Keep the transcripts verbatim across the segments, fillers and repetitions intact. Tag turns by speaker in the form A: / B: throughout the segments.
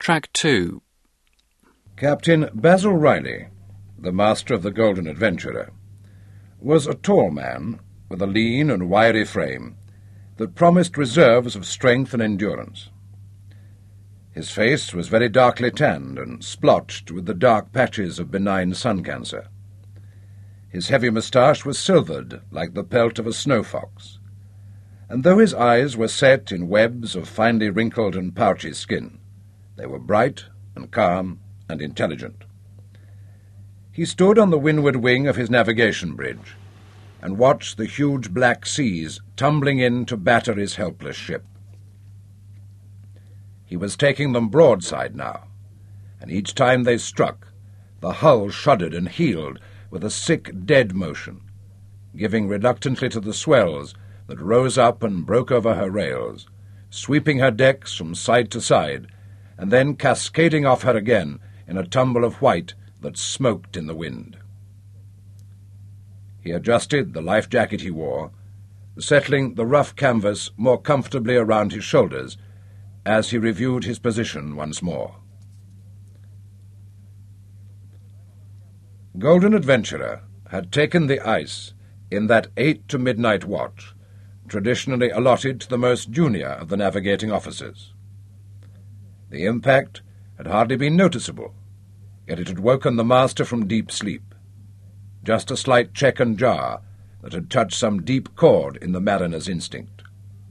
A: Track two.
B: Captain Basil Riley, the master of the Golden Adventurer, was a tall man with a lean and wiry frame that promised reserves of strength and endurance. His face was very darkly tanned and splotched with the dark patches of benign sun cancer. His heavy moustache was silvered like the pelt of a snow fox, and though his eyes were set in webs of finely wrinkled and pouchy skin, they were bright and calm and intelligent. He stood on the windward wing of his navigation bridge and watched the huge black seas tumbling in to batter his helpless ship. He was taking them broadside now, and each time they struck, the hull shuddered and heeled with a sick, dead motion, giving reluctantly to the swells that rose up and broke over her rails, sweeping her decks from side to side, and then cascading off her again in a tumble of white that smoked in the wind. He adjusted the life jacket he wore, settling the rough canvas more comfortably around his shoulders as he reviewed his position once more. Golden Adventurer had taken the ice in that eight to midnight watch, traditionally allotted to the most junior of the navigating officers. The impact had hardly been noticeable, yet it had woken the master from deep sleep, just a slight check and jar that had touched some deep chord in the mariner's instinct.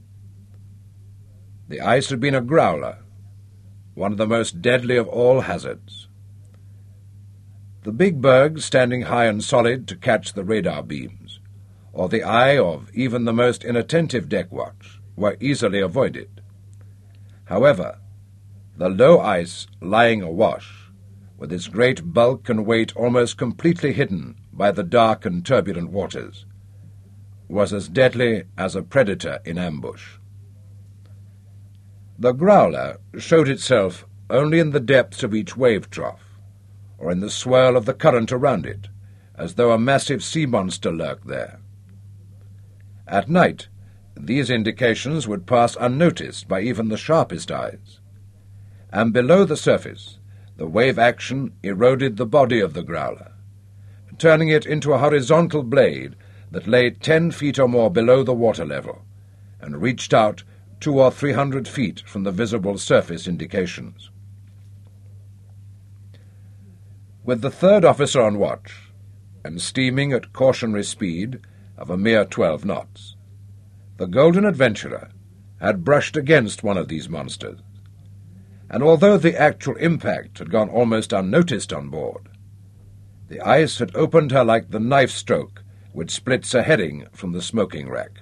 B: The ice had been a growler, one of the most deadly of all hazards. The big bergs standing high and solid to catch the radar beams, or the eye of even the most inattentive deck watch, were easily avoided. However, the low ice lying awash, with its great bulk and weight almost completely hidden by the dark and turbulent waters, was as deadly as a predator in ambush. The growler showed itself only in the depths of each wave trough, or in the swirl of the current around it, as though a massive sea monster lurked there. At night, these indications would pass unnoticed by even the sharpest eyes, and below the surface the wave action eroded the body of the growler, turning it into a horizontal blade that lay ten feet or more below the water level, and reached out two or three hundred feet from the visible surface indications. With the third officer on watch, and steaming at cautionary speed of a mere twelve knots, the Golden Adventurer had brushed against one of these monsters, and although the actual impact had gone almost unnoticed on board, the ice had opened her like the knife stroke which splits a herring from the smoking rack.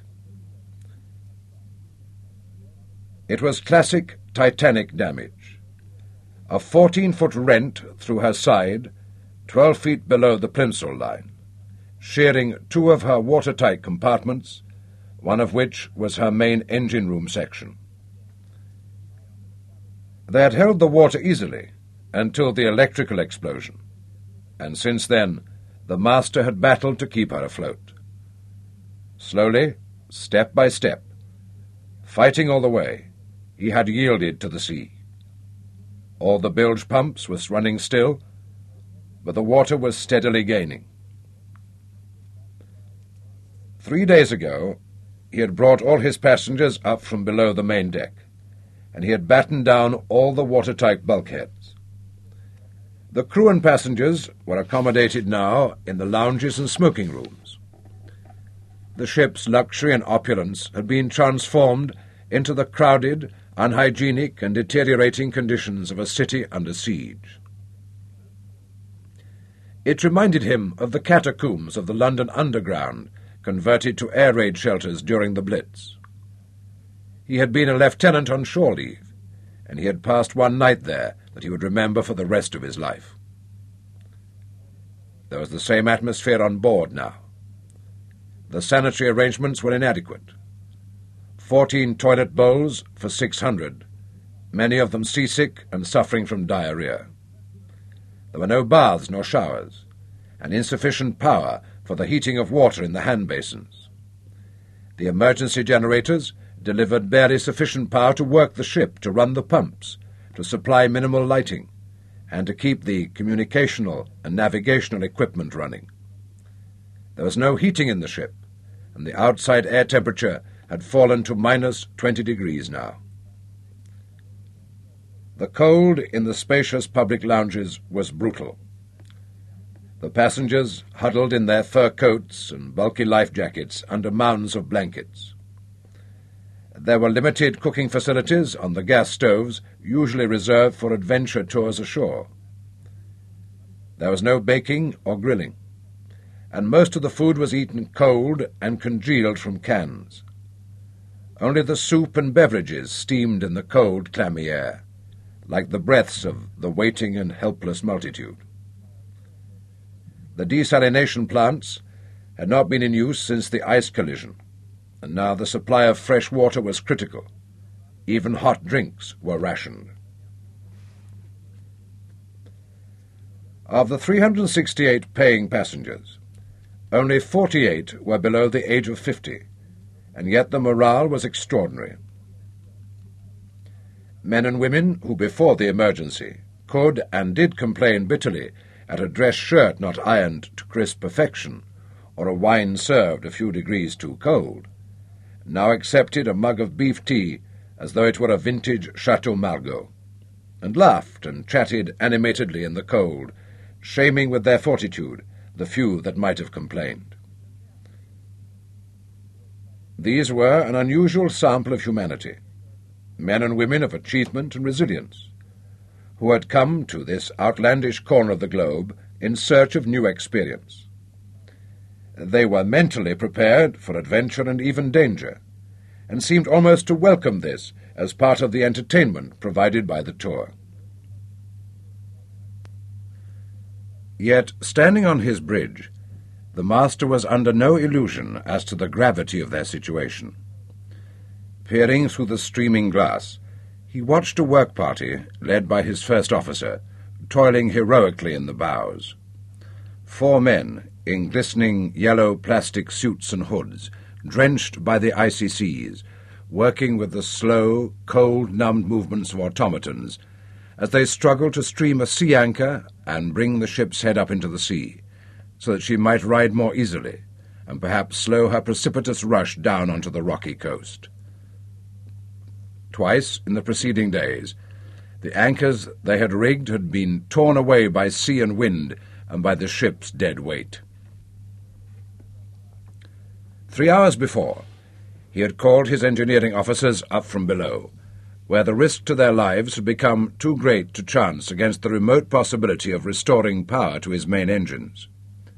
B: It was classic Titanic damage. A fourteen-foot rent through her side, twelve feet below the plimsoll line, shearing two of her watertight compartments, one of which was her main engine-room section. They had held the water easily until the electrical explosion, and since then the master had battled to keep her afloat. Slowly, step by step, fighting all the way, he had yielded to the sea. All the bilge pumps were running still, but the water was steadily gaining. Three days ago, he had brought all his passengers up from below the main deck, and he had battened down all the watertight bulkheads. The crew and passengers were accommodated now in the lounges and smoking rooms. The ship's luxury and opulence had been transformed into the crowded, unhygienic and deteriorating conditions of a city under siege. It reminded him of the catacombs of the London Underground, converted to air raid shelters during the Blitz. He had been a lieutenant on shore leave, and he had passed one night there that he would remember for the rest of his life. There was the same atmosphere on board now. The sanitary arrangements were inadequate. Fourteen toilet bowls for six hundred, many of them seasick and suffering from diarrhea. There were no baths nor showers, and insufficient power for the heating of water in the hand basins. The emergency generators delivered barely sufficient power to work the ship, to run the pumps, to supply minimal lighting and to keep the communicational and navigational equipment running. There was no heating in the ship, and the outside air temperature had fallen to minus twenty degrees now. The cold in the spacious public lounges was brutal. The passengers huddled in their fur coats and bulky life jackets under mounds of blankets. There were limited cooking facilities on the gas stoves usually reserved for adventure tours ashore. There was no baking or grilling, and most of the food was eaten cold and congealed from cans. Only the soup and beverages steamed in the cold, clammy air, like the breaths of the waiting and helpless multitude. The desalination plants had not been in use since the ice collision, and now the supply of fresh water was critical. Even hot drinks were rationed. Of the three hundred sixty-eight paying passengers, only forty-eight were below the age of fifty, and yet the morale was extraordinary. Men and women who before the emergency could and did complain bitterly at a dress shirt not ironed to crisp perfection, or a wine served a few degrees too cold, now accepted a mug of beef tea as though it were a vintage Chateau Margaux, and laughed and chatted animatedly in the cold, shaming with their fortitude the few that might have complained. These were an unusual sample of humanity, men and women of achievement and resilience, who had come to this outlandish corner of the globe in search of new experience. They were mentally prepared for adventure and even danger, and seemed almost to welcome this as part of the entertainment provided by the tour. Yet, standing on his bridge, the master was under no illusion as to the gravity of their situation. Peering through the streaming glass, he watched a work party, led by his first officer, toiling heroically in the bows. Four men, in glistening yellow plastic suits and hoods, drenched by the icy seas, working with the slow, cold-numbed movements of automatons, as they struggled to stream a sea anchor and bring the ship's head up into the sea, so that she might ride more easily, and perhaps slow her precipitous rush down onto the rocky coast. Twice in the preceding days, the anchors they had rigged had been torn away by sea and wind and by the ship's dead weight. Three hours before, he had called his engineering officers up from below, where the risk to their lives had become too great to chance against the remote possibility of restoring power to his main engines.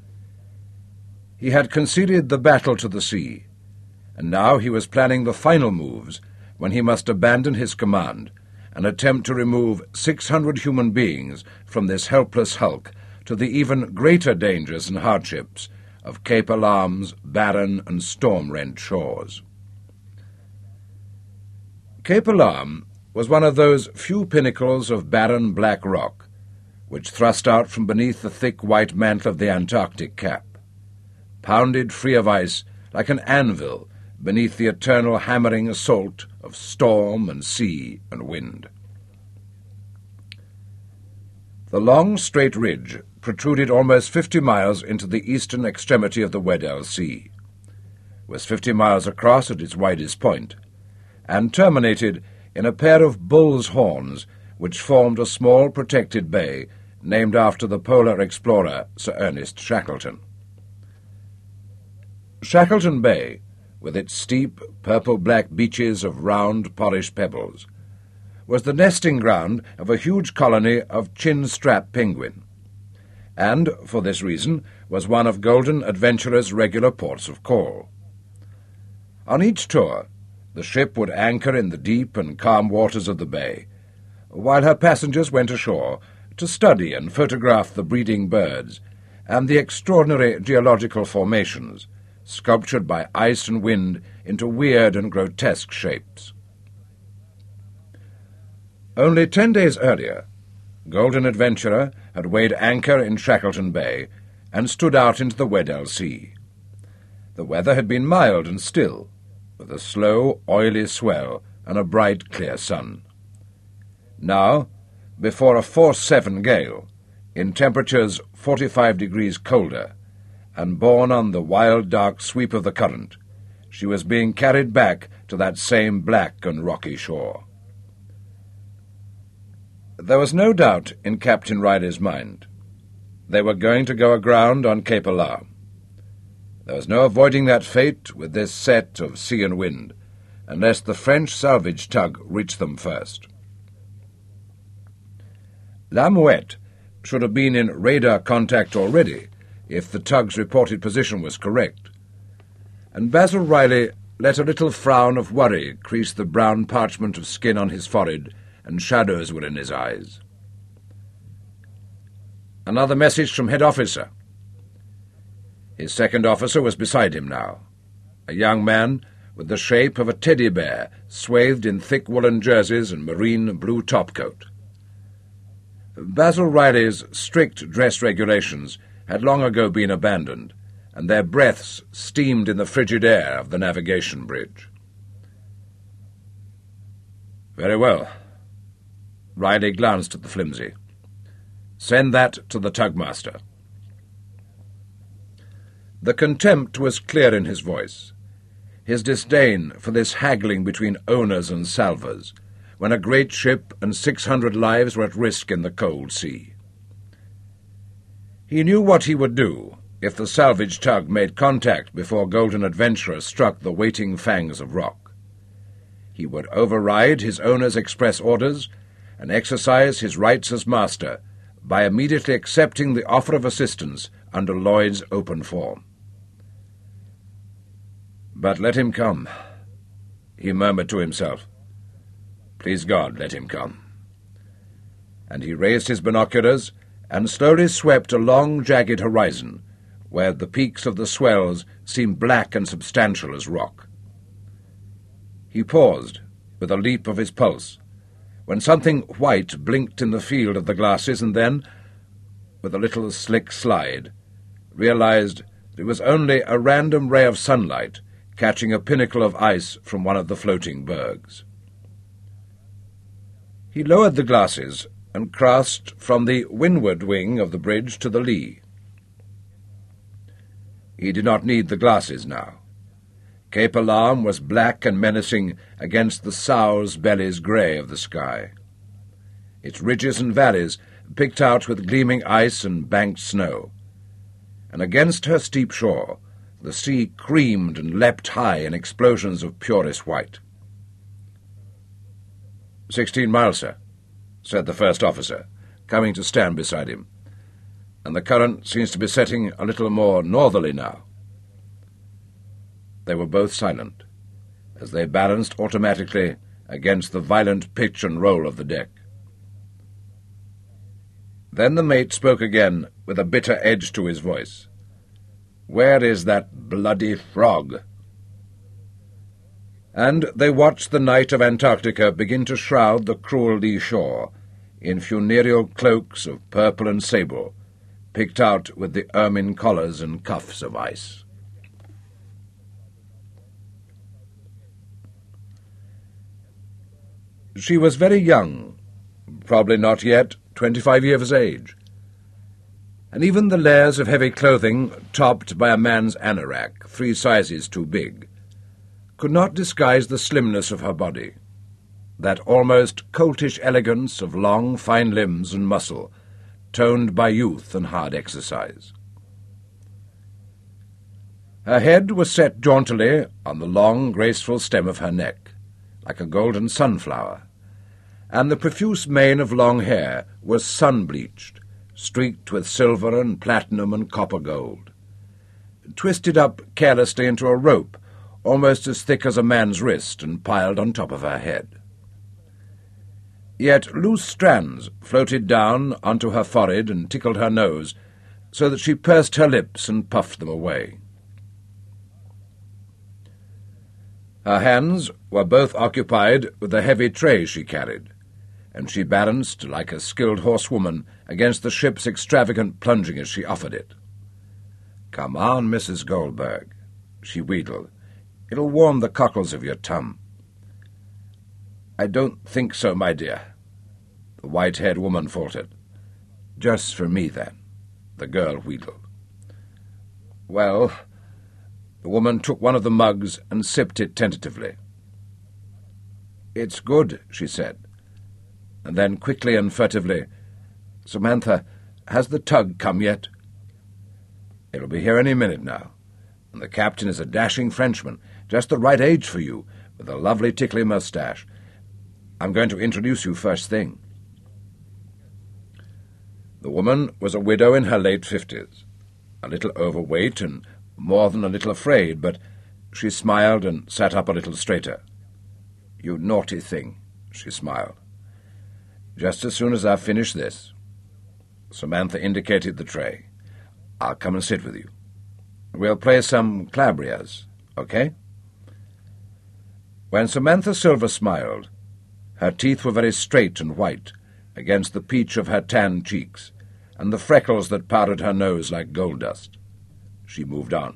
B: He had conceded the battle to the sea, and now he was planning the final moves when he must abandon his command and attempt to remove six hundred human beings from this helpless hulk to the even greater dangers and hardships of Cape Alarm's barren and storm-rent shores. Cape Alarm was one of those few pinnacles of barren black rock which thrust out from beneath the thick white mantle of the Antarctic cap, pounded free of ice like an anvil beneath the eternal hammering assault of storm and sea and wind. The long, straight ridge protruded almost fifty miles into the eastern extremity of the Weddell Sea, was fifty miles across at its widest point, and terminated in a pair of bull's horns which formed a small protected bay named after the polar explorer Sir Ernest Shackleton. Shackleton Bay, with its steep, purple-black beaches of round, polished pebbles, was the nesting ground of a huge colony of chin-strap penguin, and, for this reason, was one of Golden Adventurer's regular ports of call. On each tour, the ship would anchor in the deep and calm waters of the bay, while her passengers went ashore to study and photograph the breeding birds and the extraordinary geological formations, sculptured by ice and wind into weird and grotesque shapes. Only ten days earlier, Golden Adventurer had weighed anchor in Shackleton Bay and stood out into the Weddell Sea. The weather had been mild and still, with a slow, oily swell and a bright, clear sun. Now, before a force seven gale, in temperatures forty-five degrees colder, and borne on the wild dark sweep of the current, she was being carried back to that same black and rocky shore. There was no doubt in Captain Riley's mind. They were going to go aground on Cape Alarm. There was no avoiding that fate with this set of sea and wind, unless the French salvage tug reached them first. La Muette should have been in radar contact already if the tug's reported position was correct, and Basil Riley let a little frown of worry crease the brown parchment of skin on his forehead, and shadows were in his eyes. Another message from head officer. His second officer was beside him now, a young man with the shape of a teddy bear swathed in thick woolen jerseys and marine blue topcoat. Basil Riley's strict dress regulations had long ago been abandoned, and their breaths steamed in the frigid air of the navigation bridge. Very well. Riley glanced at the flimsy. Send that to the tugmaster. The contempt was clear in his voice, his disdain for this haggling between owners and salvors, when a great ship and six hundred lives were at risk in the cold sea. He knew what he would do if the salvage tug made contact before Golden Adventurer struck the waiting fangs of rock. He would override his owner's express orders and exercise his rights as master by immediately accepting the offer of assistance under Lloyd's open form. But let him come, he murmured to himself. Please God, let him come. And he raised his binoculars and slowly swept a long, jagged horizon, where the peaks of the swells seemed black and substantial as rock. He paused, with a leap of his pulse, when something white blinked in the field of the glasses, and then, with a little slick slide, realized it was only a random ray of sunlight catching a pinnacle of ice from one of the floating bergs. He lowered the glasses and crossed from the windward wing of the bridge to the lee. He did not need the glasses now. Cape Alarm was black and menacing against the sow's belly's grey of the sky. Its ridges and valleys picked out with gleaming ice and banked snow, and against her steep shore the sea creamed and leapt high in explosions of purest white. "Sixteen miles, sir," said the first officer, coming to stand beside him, "and the current seems to be setting a little more northerly now." They were both silent, as they balanced automatically against the violent pitch and roll of the deck. Then the mate spoke again with a bitter edge to his voice. "Where is that bloody frog?" And they watched the night of Antarctica begin to shroud the cruel lee shore in funereal cloaks of purple and sable, picked out with the ermine collars and cuffs of ice. She was very young, probably not yet twenty-five years of age, and even the layers of heavy clothing, topped by a man's anorak, three sizes too big, could not disguise the slimness of her body, that almost coltish elegance of long, fine limbs and muscle, toned by youth and hard exercise. Her head was set jauntily on the long, graceful stem of her neck, like a golden sunflower, and the profuse mane of long hair was sun-bleached, streaked with silver and platinum and copper gold, twisted up carelessly into a rope almost as thick as a man's wrist and piled on top of her head. Yet loose strands floated down onto her forehead and tickled her nose, so that she pursed her lips and puffed them away. Her hands were both occupied with the heavy tray she carried, and she balanced like a skilled horsewoman against the ship's extravagant plunging as she offered it. "Come on, Missus Goldberg," she wheedled. "It'll warm the cockles of your tum." "I don't think so, my dear." The white-haired woman faltered. "Just for me, then," the girl wheedled. "Well..." The woman took one of the mugs and sipped it tentatively. "It's good," she said, and then quickly and furtively, "Samantha, has the tug come yet?" "It'll be here any minute now, and the captain is a dashing Frenchman, just the right age for you, with a lovely tickly moustache. I'm going to introduce you first thing." The woman was a widow in her late fifties, a little overweight and more than a little afraid, but she smiled and sat up a little straighter. "You naughty thing," she smiled. "Just as soon as I've finished this." Samantha indicated the tray. "I'll come and sit with you. We'll play some Clabrias, okay?" When Samantha Silver smiled, her teeth were very straight and white against the peach of her tanned cheeks and the freckles that powdered her nose like gold dust. She moved on.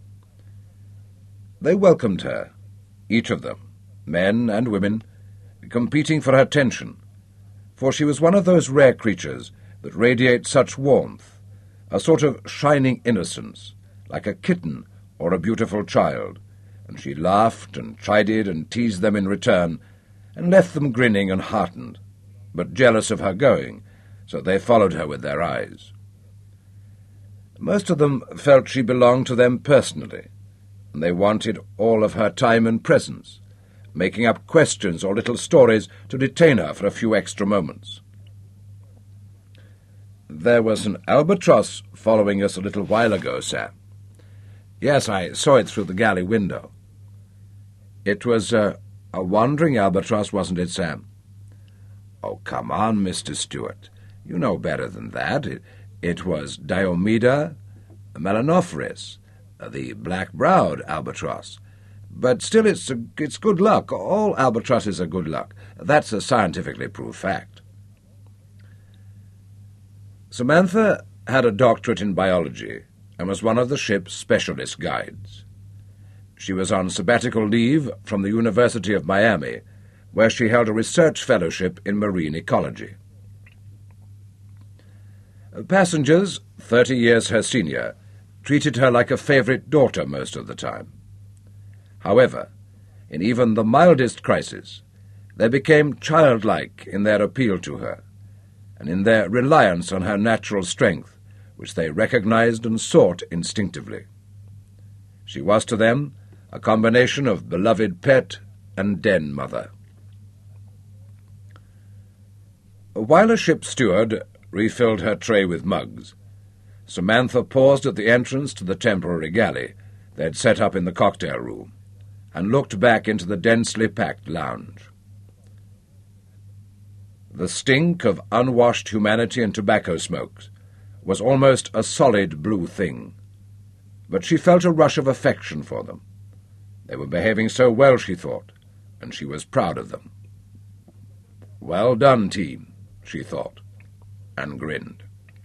B: They welcomed her, each of them, men and women, competing for her attention, for she was one of those rare creatures that radiate such warmth, a sort of shining innocence, like a kitten or a beautiful child, and she laughed and chided and teased them in return, and left them grinning and heartened, but jealous of her going, so they followed her with their eyes. Most of them felt she belonged to them personally, and they wanted all of her time and presence, making up questions or little stories to detain her for a few extra moments. "There was an albatross following us a little while ago, Sam." "Yes, I saw it through the galley window." "It was uh, a wandering albatross, wasn't it, Sam?" "Oh, come on, Mister Stewart. You know better than that. It, it was Diomeda melanophoris, the black-browed albatross. But still, it's, a, it's good luck. All albatrosses are good luck. That's a scientifically proved fact." Samantha had a doctorate in biology and was one of the ship's specialist guides. She was on sabbatical leave from the University of Miami, where she held a research fellowship in marine ecology. Passengers, thirty years her senior, treated her like a favorite daughter most of the time. However, in even the mildest crisis, they became childlike in their appeal to her, and in their reliance on her natural strength, which they recognized and sought instinctively. She was to them a combination of beloved pet and den mother. While a ship steward refilled her tray with mugs, Samantha paused at the entrance to the temporary galley they had set up in the cocktail room, and looked back into the densely packed lounge. The stink of unwashed humanity and tobacco smokes was almost a solid blue thing, but she felt a rush of affection for them. They were behaving so well, she thought, and she was proud of them. "Well done, team," she thought, and grinned.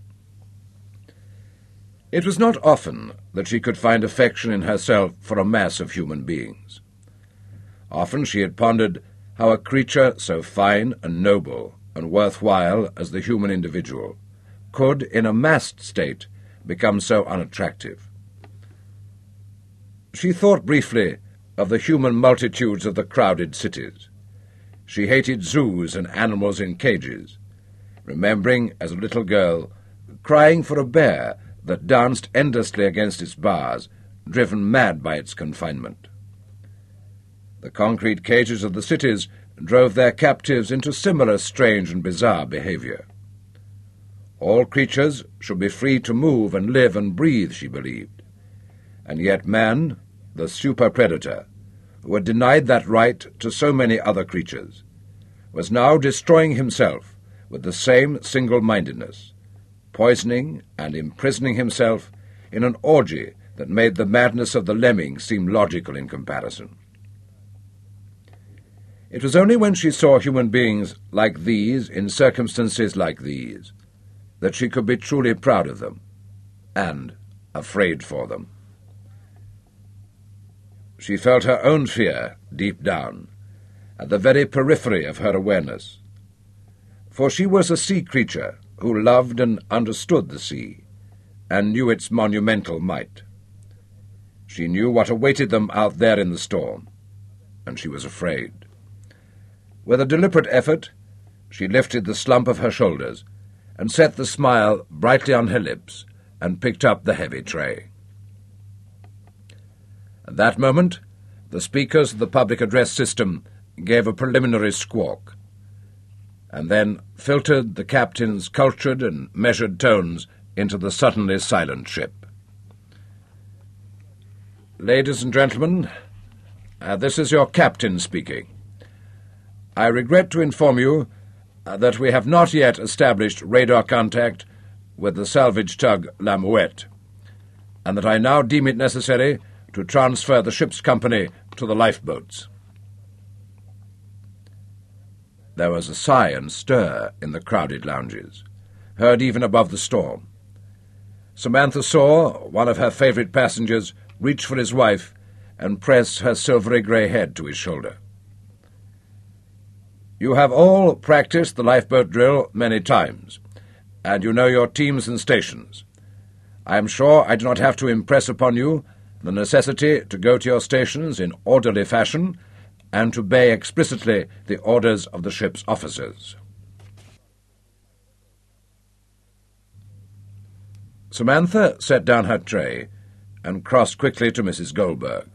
B: It was not often that she could find affection in herself for a mass of human beings. Often she had pondered how a creature so fine and noble and worthwhile as the human individual could, in a massed state, become so unattractive. She thought briefly of the human multitudes of the crowded cities. She hated zoos and animals in cages, remembering, as a little girl, crying for a bear that danced endlessly against its bars, driven mad by its confinement. The concrete cages of the cities drove their captives into similar strange and bizarre behavior. All creatures should be free to move and live and breathe, she believed, and yet man, the super-predator, who had denied that right to so many other creatures, was now destroying himself with the same single-mindedness, poisoning and imprisoning himself in an orgy that made the madness of the lemming seem logical in comparison. It was only when she saw human beings like these in circumstances like these that she could be truly proud of them and afraid for them. She felt her own fear deep down, at the very periphery of her awareness. for she was a sea creature who loved and understood the sea, and knew its monumental might. She knew what awaited them out there in the storm, and she was afraid. With a deliberate effort, she lifted the slump of her shoulders and set the smile brightly on her lips and picked up the heavy tray. At that moment, the speakers of the public address system gave a preliminary squawk, and then filtered the captain's cultured and measured tones into the suddenly silent ship. "Ladies and gentlemen, uh, this is your captain speaking. I regret to inform you uh, that we have not yet established radar contact with the salvage tug La Muette, and that I now deem it necessary to transfer the ship's company to the lifeboats." There was a sigh and stir in the crowded lounges, heard even above the storm. Samantha saw one of her favourite passengers reach for his wife and press her silvery grey head to his shoulder. "You have all practised the lifeboat drill many times, and you know your teams and stations. I am sure I do not have to impress upon you the necessity to go to your stations in orderly fashion and to obey explicitly the orders of the ship's officers." Samantha set down her tray and crossed quickly to Missus Goldberg.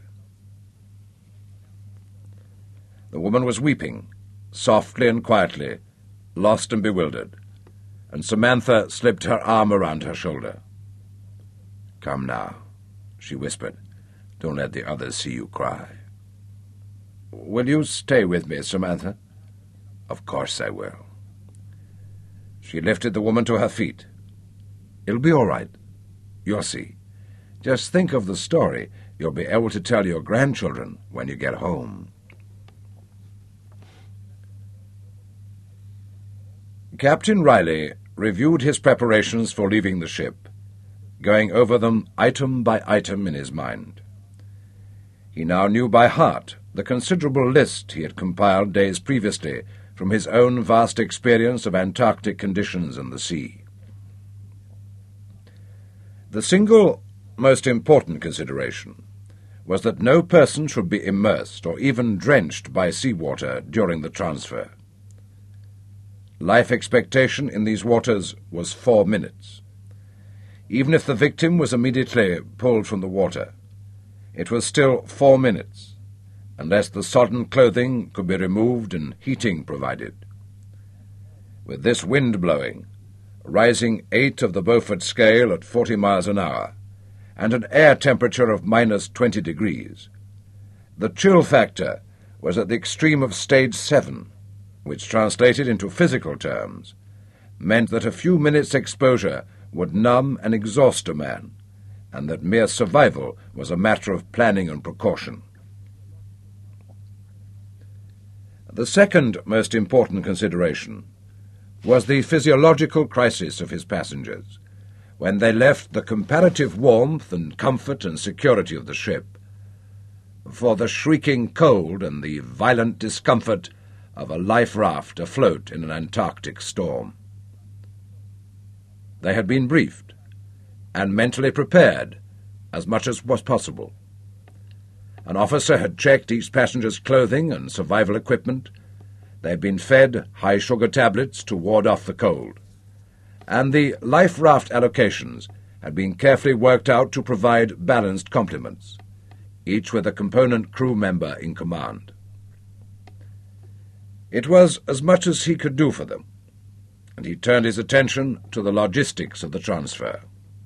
B: The woman was weeping, softly and quietly, lost and bewildered, and Samantha slipped her arm around her shoulder. "Come now," she whispered. "Don't let the others see you cry." "Will you stay with me, Samantha?" "Of course I will." She lifted the woman to her feet. "It'll be all right. You'll see. Just think of the story you'll be able to tell your grandchildren when you get home." Captain Riley reviewed his preparations for leaving the ship, going over them item by item in his mind. He now knew by heart the considerable list he had compiled days previously from his own vast experience of Antarctic conditions and the sea. The single most important consideration was that no person should be immersed or even drenched by seawater during the transfer. Life expectation in these waters was four minutes. Even if the victim was immediately pulled from the water, it was still four minutes, unless the sodden clothing could be removed and heating provided. With this wind blowing, rising eight of the Beaufort scale at forty miles an hour, and an air temperature of minus twenty degrees, the chill factor was at the extreme of stage seven, which, translated into physical terms, meant that a few minutes' exposure would numb and exhaust a man, and that mere survival was a matter of planning and precaution. The second most important consideration was the physiological crisis of his passengers, when they left the comparative warmth and comfort and security of the ship for the shrieking cold and the violent discomfort of a life raft afloat in an Antarctic storm. They had been briefed, and mentally prepared as much as was possible. An officer had checked each passenger's clothing and survival equipment. They had been fed high-sugar tablets to ward off the cold, and the life raft allocations had been carefully worked out to provide balanced complements, each with a component crew member in command. It was as much as he could do for them, and he turned his attention to the logistics of the transfer.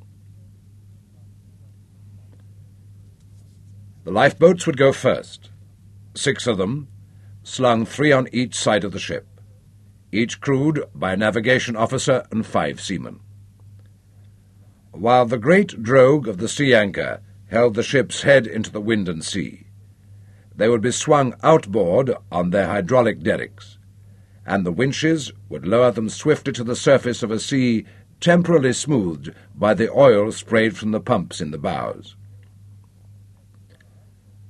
B: The lifeboats would go first, six of them, slung three on each side of the ship, each crewed by a navigation officer and five seamen. While the great drogue of the sea anchor held the ship's head into the wind and sea, they would be swung outboard on their hydraulic derricks, and the winches would lower them swiftly to the surface of a sea temporarily smoothed by the oil sprayed from the pumps in the bows.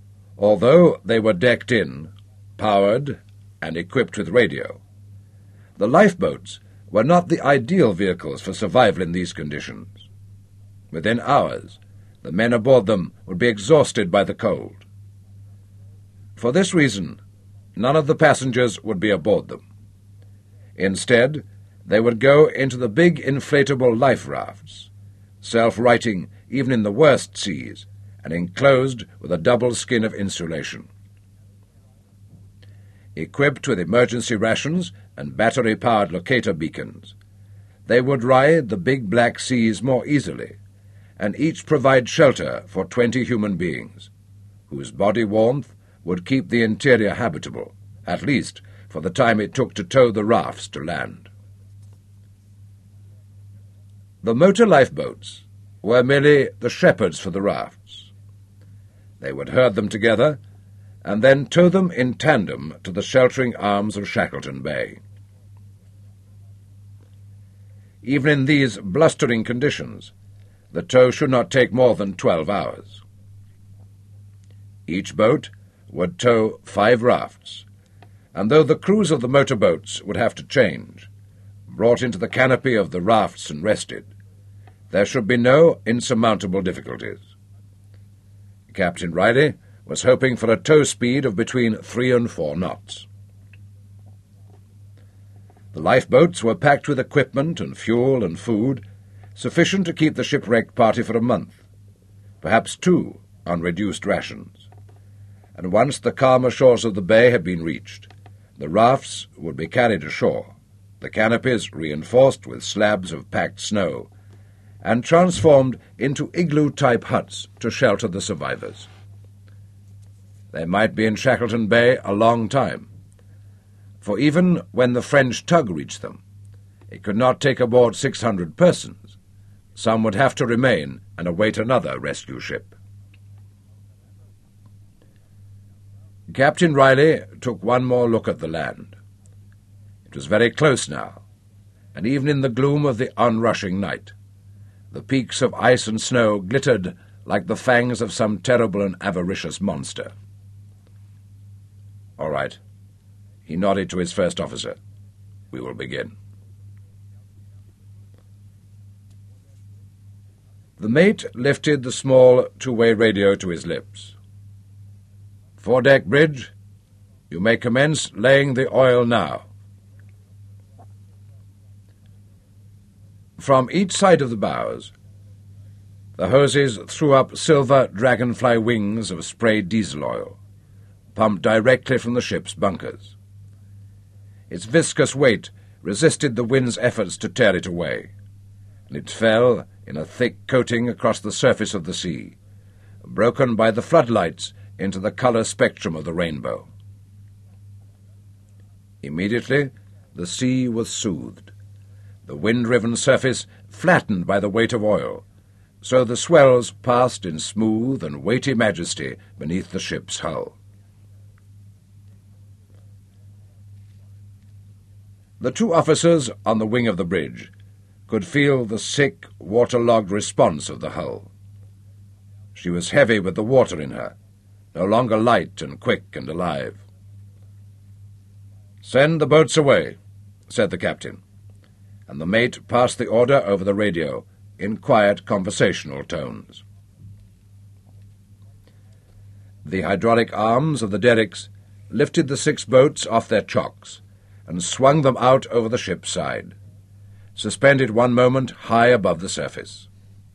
B: Although they were decked in, powered, and equipped with radio, The lifeboats were not the ideal vehicles for survival in these conditions. Within hours, the men aboard them would be exhausted by the cold. For this reason, none of the passengers would be aboard them. Instead, they would go into the big inflatable life rafts, self-righting even in the worst seas, and enclosed with a double skin of insulation. Equipped with emergency rations and battery-powered locator beacons, they would ride the big black seas more easily, and each provide shelter for twenty human beings, whose body warmth would keep the interior habitable, at least for the time it took to tow the rafts to land. The motor lifeboats were merely the shepherds for the rafts. They would herd them together and then tow them in tandem to the sheltering arms of Shackleton Bay. Even in these blustering conditions, the tow should not take more than twelve hours. Each boat would tow five rafts, and though the crews of the motorboats would have to change, brought into the canopy of the rafts and rested, there should be no insurmountable difficulties. Captain Riley was hoping for a tow speed of between three and four knots. The lifeboats were packed with equipment and fuel and food sufficient to keep the shipwrecked party for a month, perhaps two on reduced rations, and once the calmer shores of the bay had been reached, the rafts would be carried ashore, the canopies reinforced with slabs of packed snow, and transformed into igloo-type huts to shelter the survivors. They might be in Shackleton Bay a long time, for even when the French tug reached them, it could not take aboard six hundred persons. Some would have to remain and await another rescue ship. Captain Riley took one more look at the land. It was very close now, and even in the gloom of the onrushing night, the peaks of ice and snow glittered like the fangs of some terrible and avaricious monster. "All right." He nodded to his first officer. "We will begin." The mate lifted the small two-way radio to his lips. "Foredeck bridge, you may commence laying the oil now." From each side of the bows, the hoses threw up silver dragonfly wings of sprayed diesel oil, pumped directly from the ship's bunkers. Its viscous weight resisted the wind's efforts to tear it away, and it fell in a thick coating across the surface of the sea, broken by the floodlights into the colour spectrum of the rainbow. Immediately, the sea was soothed, the wind-riven surface flattened by the weight of oil, so the swells passed in smooth and weighty majesty beneath the ship's hull. The two officers on the wing of the bridge could feel the sick, waterlogged response of the hull. She was heavy with the water in her, no longer light and quick and alive. "Send the boats away," said the captain, and the mate passed the order over the radio in quiet conversational tones. The hydraulic arms of the derricks lifted the six boats off their chocks and swung them out over the ship's side, suspended one moment high above the surface.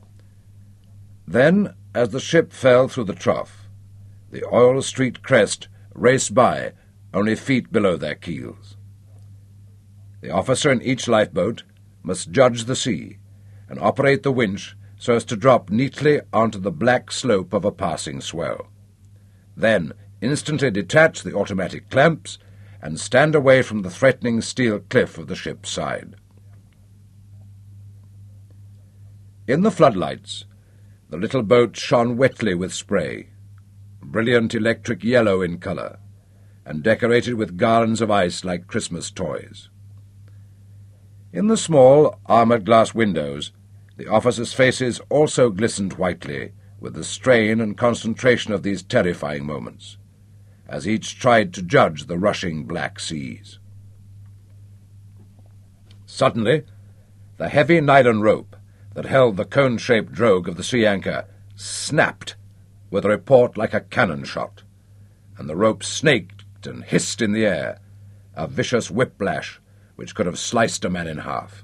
B: Then, as the ship fell through the trough, the oil-streaked crest raced by only feet below their keels. The officer in each lifeboat must judge the sea and operate the winch so as to drop neatly onto the black slope of a passing swell. Then instantly detach the automatic clamps and stand away from the threatening steel cliff of the ship's side. In the floodlights, the little boat shone wetly with spray, brilliant electric yellow in colour, and decorated with garlands of ice like Christmas toys. In the small, armoured glass windows, the officers' faces also glistened whitely with the strain and concentration of these terrifying moments, as each tried to judge the rushing black seas. Suddenly, the heavy nylon rope that held the cone-shaped drogue of the sea anchor snapped with a report like a cannon shot, and the rope snaked and hissed in the air, a vicious whiplash which could have sliced a man in half.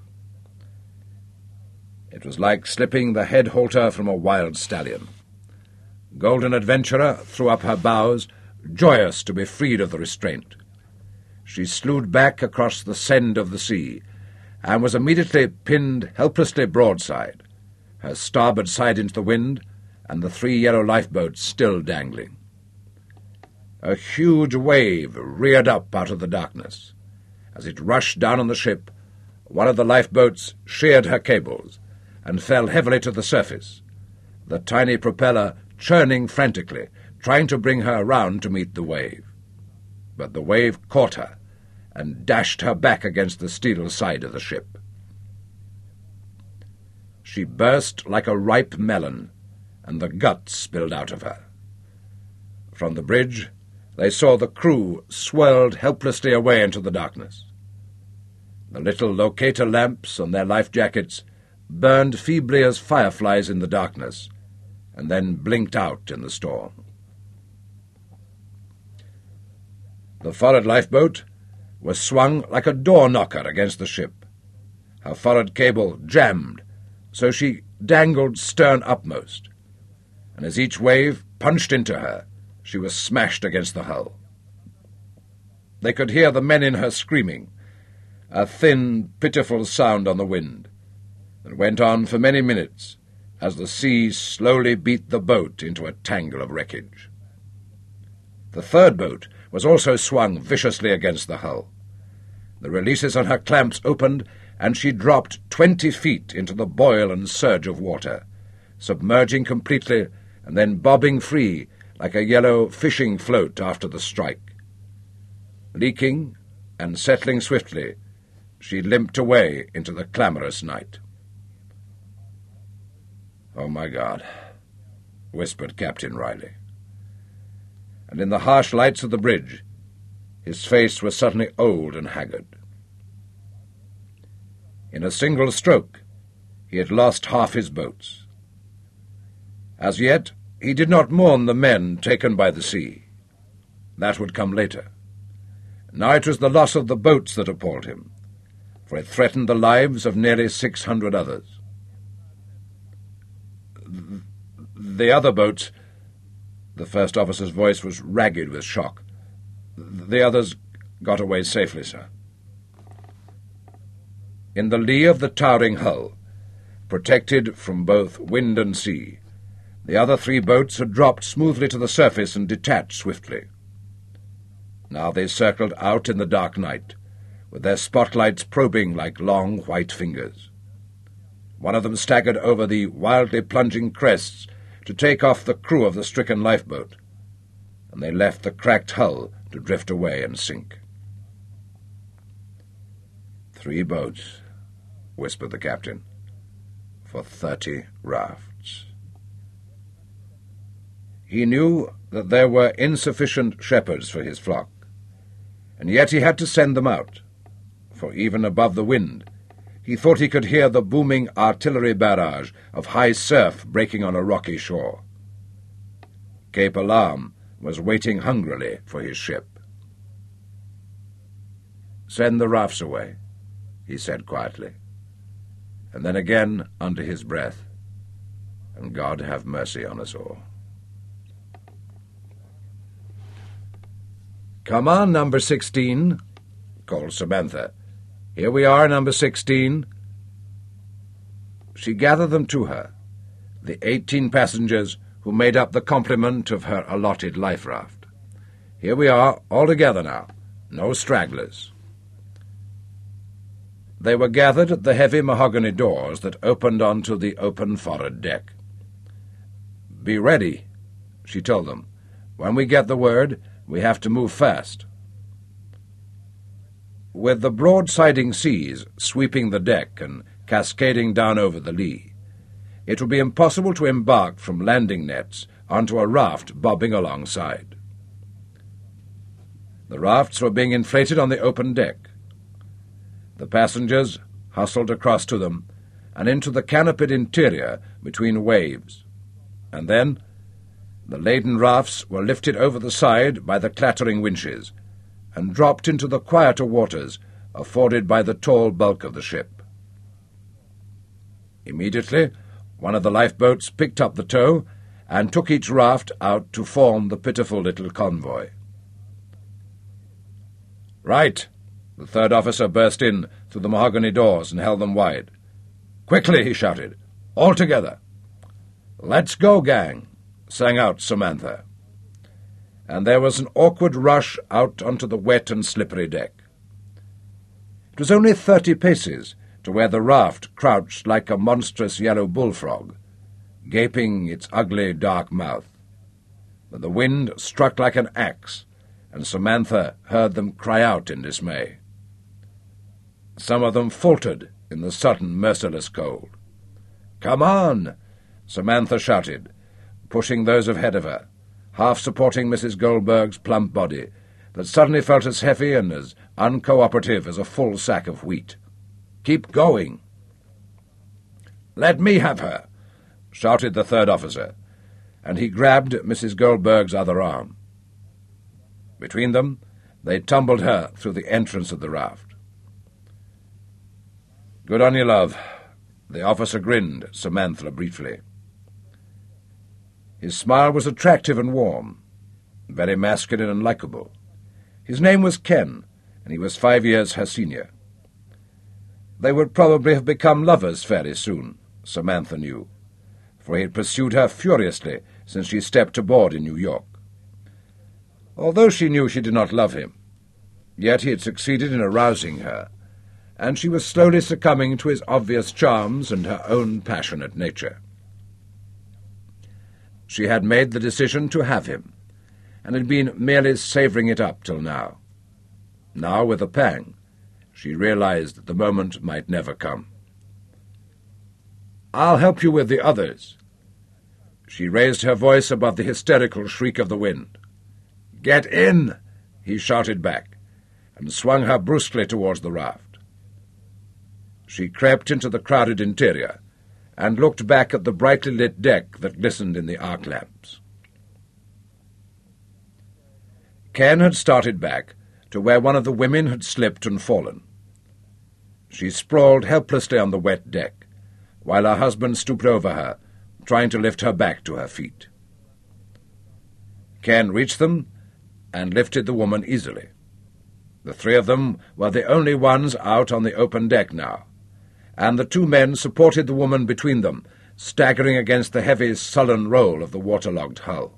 B: It was like slipping the head halter from a wild stallion. Golden Adventurer threw up her bows, joyous to be freed of the restraint. She slewed back across the send of the sea, and was immediately pinned helplessly broadside, her starboard side into the wind, and the three yellow lifeboats still dangling. A huge wave reared up out of the darkness. As it rushed down on the ship, one of the lifeboats sheared her cables and fell heavily to the surface, the tiny propeller churning frantically, trying to bring her round to meet the wave. But the wave caught her and dashed her back against the steel side of the ship. She burst like a ripe melon, and the guts spilled out of her. From the bridge, they saw the crew swirled helplessly away into the darkness. The little locator lamps on their life jackets burned feebly as fireflies in the darkness, and then blinked out in the storm. The forward lifeboat was swung like a door-knocker against the ship. Her forward cable jammed, so she dangled stern upmost, and as each wave punched into her, she was smashed against the hull. They could hear the men in her screaming, a thin, pitiful sound on the wind, that went on for many minutes as the sea slowly beat the boat into a tangle of wreckage. The third boat was also swung viciously against the hull. The releases on her clamps opened, and she dropped twenty feet into the boil and surge of water, submerging completely and then bobbing free like a yellow fishing float after the strike. Leaking and settling swiftly, she limped away into the clamorous night. "Oh, my God," whispered Captain Riley. And in the harsh lights of the bridge, his face was suddenly old and haggard. In a single stroke, he had lost half his boats. As yet, he did not mourn the men taken by the sea. That would come later. Now it was the loss of the boats that appalled him, for it threatened the lives of nearly six hundred others. "The other boats—" The first officer's voice was ragged with shock. "The others got away safely, sir." In the lee of the towering hull, protected from both wind and sea, the other three boats had dropped smoothly to the surface and detached swiftly. Now they circled out in the dark night, with their spotlights probing like long white fingers. One of them staggered over the wildly plunging crests to take off the crew of the stricken lifeboat, and they left the cracked hull to drift away and sink. "Three boats," whispered the captain, "for thirty rafts." He knew that there were insufficient shepherds for his flock, and yet he had to send them out, for even above the wind he thought he could hear the booming artillery barrage of high surf breaking on a rocky shore. Cape Alarm was waiting hungrily for his ship. "Send the rafts away," he said quietly, and then again under his breath, "And God have mercy on us all." "Come on, number sixteen," called Samantha. "Here we are, number sixteen." She gathered them to her, the eighteen passengers who made up the complement of her allotted life raft. "Here we are, all together now. No stragglers." They were gathered at the heavy mahogany doors that opened onto the open forward deck. "Be ready," she told them. "When we get the word, we have to move fast." With the broad-siding seas sweeping the deck and cascading down over the lee, it would be impossible to embark from landing nets onto a raft bobbing alongside. The rafts were being inflated on the open deck. The passengers, hustled across to them and into the canopied interior between waves, and then the laden rafts were lifted over the side by the clattering winches and dropped into the quieter waters afforded by the tall bulk of the ship. Immediately, one of the lifeboats picked up the tow and took each raft out to form the pitiful little convoy. "Right!" The third officer burst in through the mahogany doors and held them wide. "Quickly!" he shouted. "All together!" "Let's go, gang!" sang out Samantha. And there was an awkward rush out onto the wet and slippery deck. It was only thirty paces to where the raft crouched like a monstrous yellow bullfrog, gaping its ugly dark mouth. But the wind struck like an axe, and Samantha heard them cry out in dismay. Some of them faltered in the sudden merciless cold. "Come on!" Samantha shouted, pushing those ahead of her, half supporting Missus Goldberg's plump body, that suddenly felt as heavy and as uncooperative as a full sack of wheat. "Keep going!" "Let me have her!" shouted the third officer, and he grabbed Missus Goldberg's other arm. Between them, they tumbled her through the entrance of the raft. "Good on you, love." The officer grinned at Samantha briefly. His smile was attractive and warm, very masculine and likable. His name was Ken, and he was five years her senior. They would probably have become lovers fairly soon, Samantha knew, for he had pursued her furiously since she stepped aboard in New York. Although she knew she did not love him, yet he had succeeded in arousing her, and she was slowly succumbing to his obvious charms and her own passionate nature. She had made the decision to have him, and had been merely savouring it up till now. Now, with a pang, she realized that the moment might never come. "I'll help you with the others." She raised her voice above the hysterical shriek of the wind. "Get in!" he shouted back, and swung her brusquely towards the raft. She crept into the crowded interior, and looked back at the brightly lit deck that glistened in the arc lamps. Ken had started back to where one of the women had slipped and fallen. She sprawled helplessly on the wet deck, while her husband stooped over her, trying to lift her back to her feet. Ken reached them and lifted the woman easily. The three of them were the only ones out on the open deck now, and the two men supported the woman between them, staggering against the heavy, sullen roll of the waterlogged hull.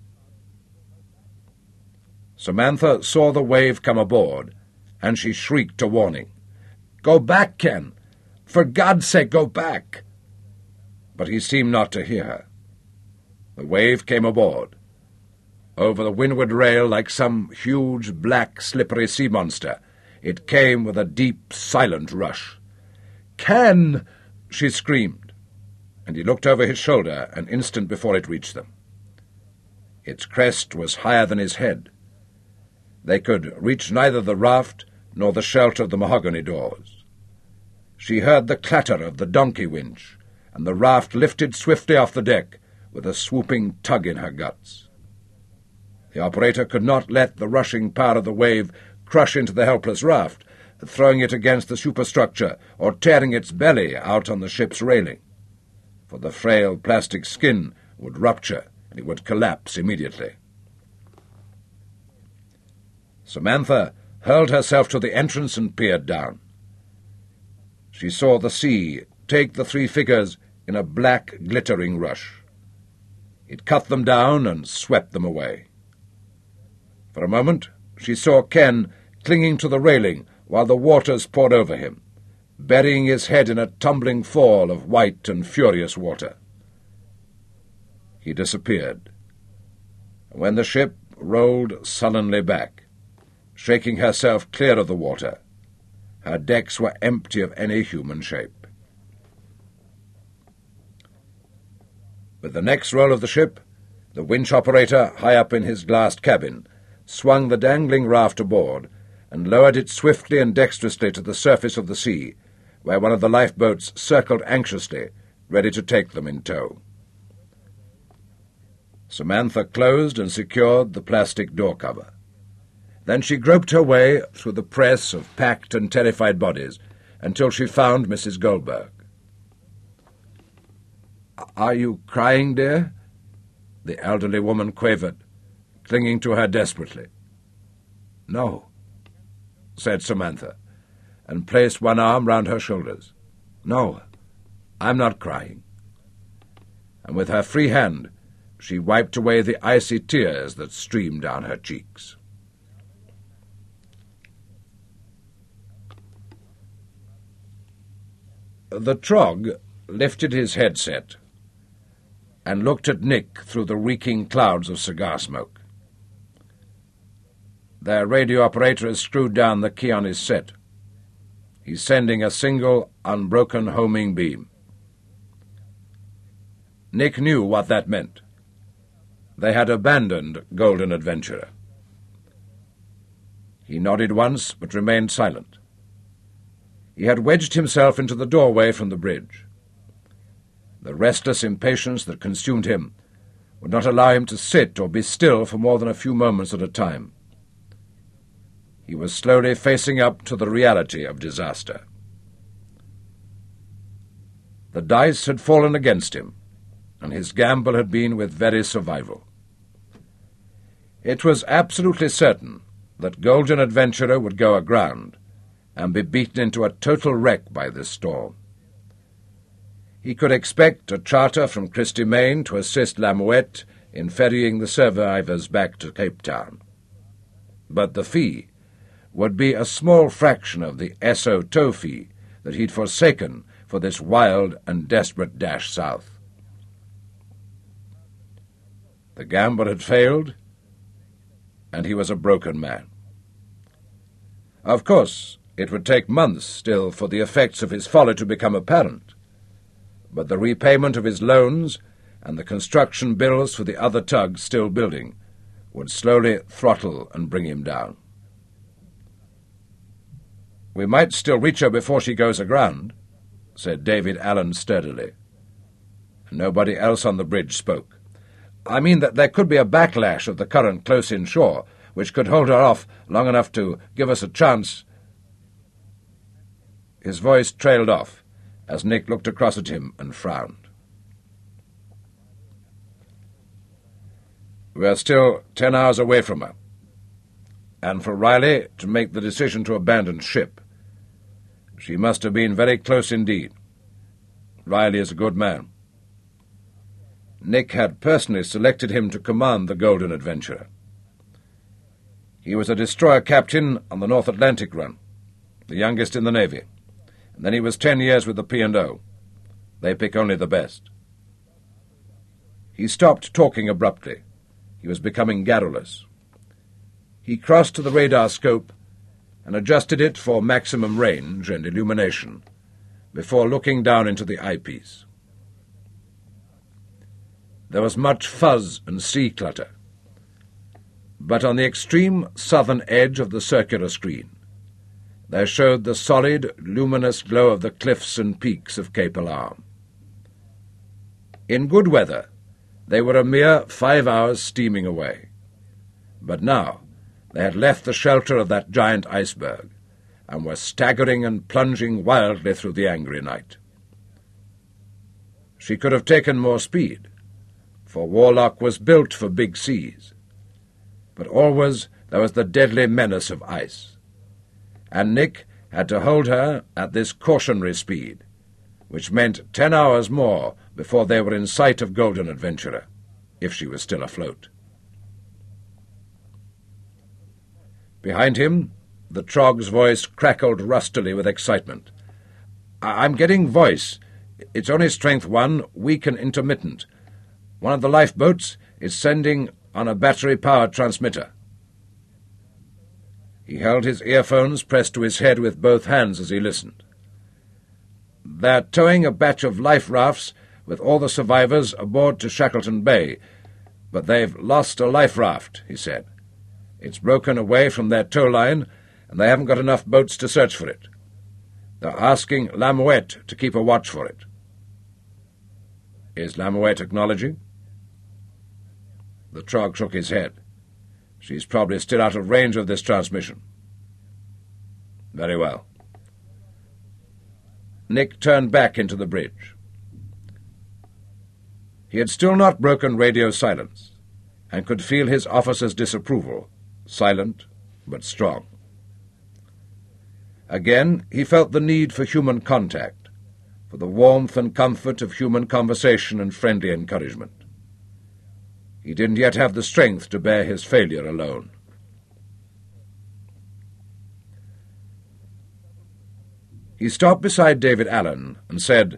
B: Samantha saw the wave come aboard, and she shrieked a warning. "Go back, Ken! For God's sake, go back!" But he seemed not to hear her. The wave came aboard, over the windward rail like some huge, black, slippery sea monster. It came with a deep, silent rush. "Ken!" she screamed, and he looked over his shoulder an instant before it reached them. Its crest was higher than his head. They could reach neither the raft nor the shelter of the mahogany doors. She heard the clatter of the donkey winch, and the raft lifted swiftly off the deck with a swooping tug in her guts. The operator could not let the rushing power of the wave crush into the helpless raft, throwing it against the superstructure or tearing its belly out on the ship's railing, for the frail plastic skin would rupture and it would collapse immediately. Samantha hurled herself to the entrance and peered down. She saw the sea take the three figures in a black, glittering rush. It cut them down and swept them away. For a moment she saw Ken clinging to the railing while the waters poured over him, burying his head in a tumbling fall of white and furious water. He disappeared. When the ship rolled sullenly back, shaking herself clear of the water, her decks were empty of any human shape. With the next roll of the ship, the winch operator, high up in his glassed cabin, swung the dangling raft aboard and lowered it swiftly and dexterously to the surface of the sea, where one of the lifeboats circled anxiously, ready to take them in tow. Samantha closed and secured the plastic door cover. Then she groped her way through the press of packed and terrified bodies until she found Missus Goldberg. "Are you crying, dear?" the elderly woman quavered, clinging to her desperately. "No," said Samantha, and placed one arm round her shoulders. "No, I'm not crying." And with her free hand she wiped away the icy tears that streamed down her cheeks. The Trog lifted his headset and looked at Nick through the reeking clouds of cigar smoke. Their radio operator has screwed down the key on his set. He's sending a single, unbroken homing beam. Nick knew what that meant. They had abandoned Golden Adventurer. He nodded once, but remained silent. He had wedged himself into the doorway from the bridge. The restless impatience that consumed him would not allow him to sit or be still for more than a few moments at a time. He was slowly facing up to the reality of disaster. The dice had fallen against him, and his gamble had been with very survival. It was absolutely certain that Golden Adventurer would go aground and be beaten into a total wreck by this storm. He could expect a charter from Christie, Maine to assist La Mouette in ferrying the survivors back to Cape Town. But the fee would be a small fraction of the S O tow fee that he'd forsaken for this wild and desperate dash south. The gamble had failed, and he was a broken man. Of course, it would take months still for the effects of his folly to become apparent, but the repayment of his loans and the construction bills for the other tugs still building would slowly throttle and bring him down. "We might still reach her before she goes aground," said David Allen sturdily. Nobody else on the bridge spoke. "I mean that there could be a backlash of the current close inshore, which could hold her off long enough to give us a chance." His voice trailed off as Nick looked across at him and frowned. "We are still ten hours away from her, and for Riley to make the decision to abandon ship, she must have been very close indeed. Riley is a good man. Nick had personally selected him to command the Golden Adventurer. He was a destroyer captain on the North Atlantic run, the youngest in the Navy, and then he was ten years with the P and O. They pick only the best." He stopped talking abruptly. He was becoming garrulous. He crossed to the radar scope and adjusted it for maximum range and illumination before looking down into the eyepiece. There was much fuzz and sea clutter, but on the extreme southern edge of the circular screen there showed the solid, luminous glow of the cliffs and peaks of Cape Alarm. In good weather, they were a mere five hours steaming away, but now they had left the shelter of that giant iceberg and were staggering and plunging wildly through the angry night. She could have taken more speed, for Warlock was built for big seas, but always there was the deadly menace of ice, and Nick had to hold her at this cautionary speed, which meant ten hours more before they were in sight of Golden Adventurer, if she was still afloat. Behind him, the Trog's voice crackled rustily with excitement. I- I'm getting voice. It's only strength one, weak and intermittent. One of the lifeboats is sending on a battery-powered transmitter." He held his earphones pressed to his head with both hands as he listened. "They're towing a batch of life rafts with all the survivors aboard to Shackleton Bay, but they've lost a life raft," he said. "It's broken away from their tow line, and they haven't got enough boats to search for it. They're asking Lamouette to keep a watch for it. Is Lamouette acknowledging? The Trog shook his head. She's probably still out of range of this transmission. Very well. Nick turned back into the bridge. He had still not broken radio silence, and could feel his officer's disapproval, silent but strong. Again he felt the need for human contact, for the warmth and comfort of human conversation and friendly encouragement. He didn't yet have the strength to bear his failure alone. He stopped beside David Allen and said,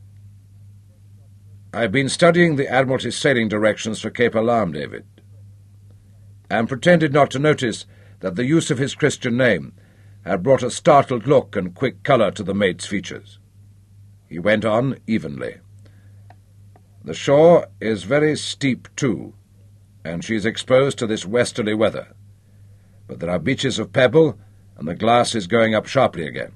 B: "I've been studying the Admiralty's sailing directions for Cape Alarm, David, and pretended not to notice that the use of his Christian name had brought a startled look and quick colour to the mate's features." He went on evenly. "The shore is very steep, too, and she is exposed to this westerly weather. But there are beaches of pebble, and the glass is going up sharply again."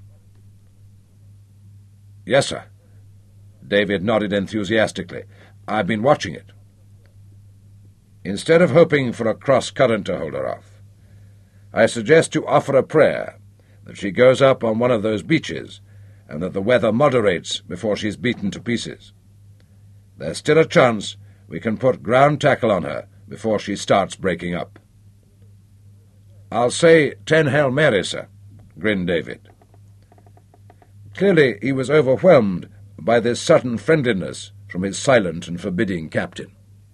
B: "Yes, sir." David nodded enthusiastically. "I've been watching it." "Instead of hoping for a cross-current to hold her off, I suggest you offer a prayer that she goes up on one of those beaches and that the weather moderates before she's beaten to pieces. There's still a chance we can put ground tackle on her before she starts breaking up." "I'll say ten Hail Marys, sir," grinned David. Clearly he was overwhelmed by this sudden friendliness from his silent and forbidding captain.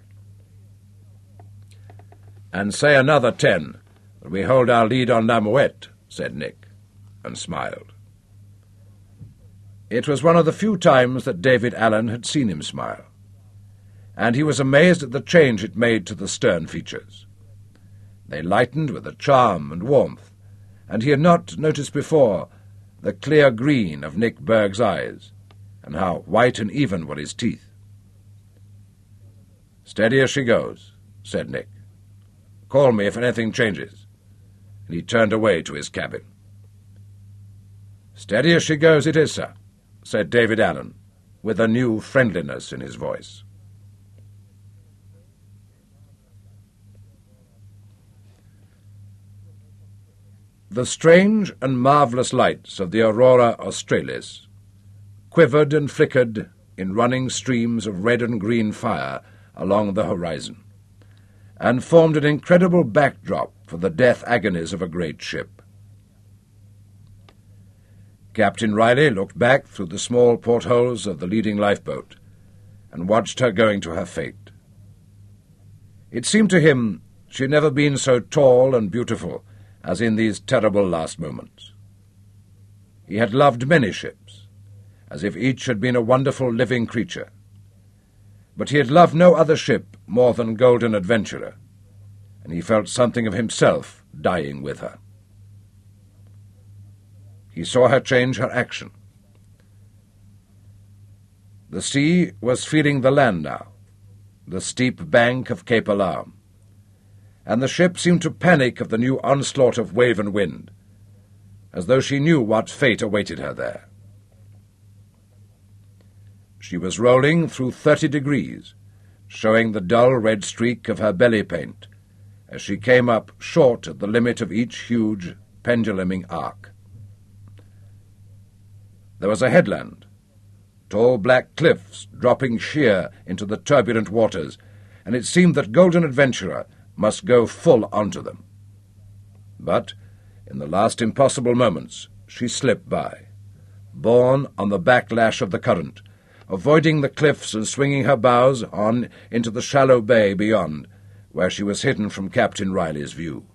B: "And say another ten, that we hold our lead on Lamouette," said Nick, and smiled. It was one of the few times that David Allen had seen him smile, and he was amazed at the change it made to the stern features. They lightened with a charm and warmth, and he had not noticed before the clear green of Nick Berg's eyes, and how white and even were his teeth. "Steady as she goes," said Nick. "Call me if anything changes," and he turned away to his cabin. "Steady as she goes it is, sir," said David Allen, with a new friendliness in his voice. The strange and marvellous lights of the Aurora Australis quivered and flickered in running streams of red and green fire along the horizon, and formed an incredible backdrop for the death agonies of a great ship. Captain Riley looked back through the small portholes of the leading lifeboat and watched her going to her fate. It seemed to him she had never been so tall and beautiful as in these terrible last moments. He had loved many ships, as if each had been a wonderful living creature, but he had loved no other ship more than Golden Adventurer, and he felt something of himself dying with her. He saw her change her action. The sea was feeling the land now, the steep bank of Cape Alarm, and the ship seemed to panic at the new onslaught of wave and wind, as though she knew what fate awaited her there. She was rolling through thirty degrees, showing the dull red streak of her belly paint, as she came up short at the limit of each huge, penduluming arc. There was a headland, tall black cliffs dropping sheer into the turbulent waters, and it seemed that Golden Adventurer must go full onto them. But, in the last impossible moments, she slipped by, borne on the backlash of the current, avoiding the cliffs and swinging her bows on into the shallow bay beyond, where she was hidden from Captain Riley's view.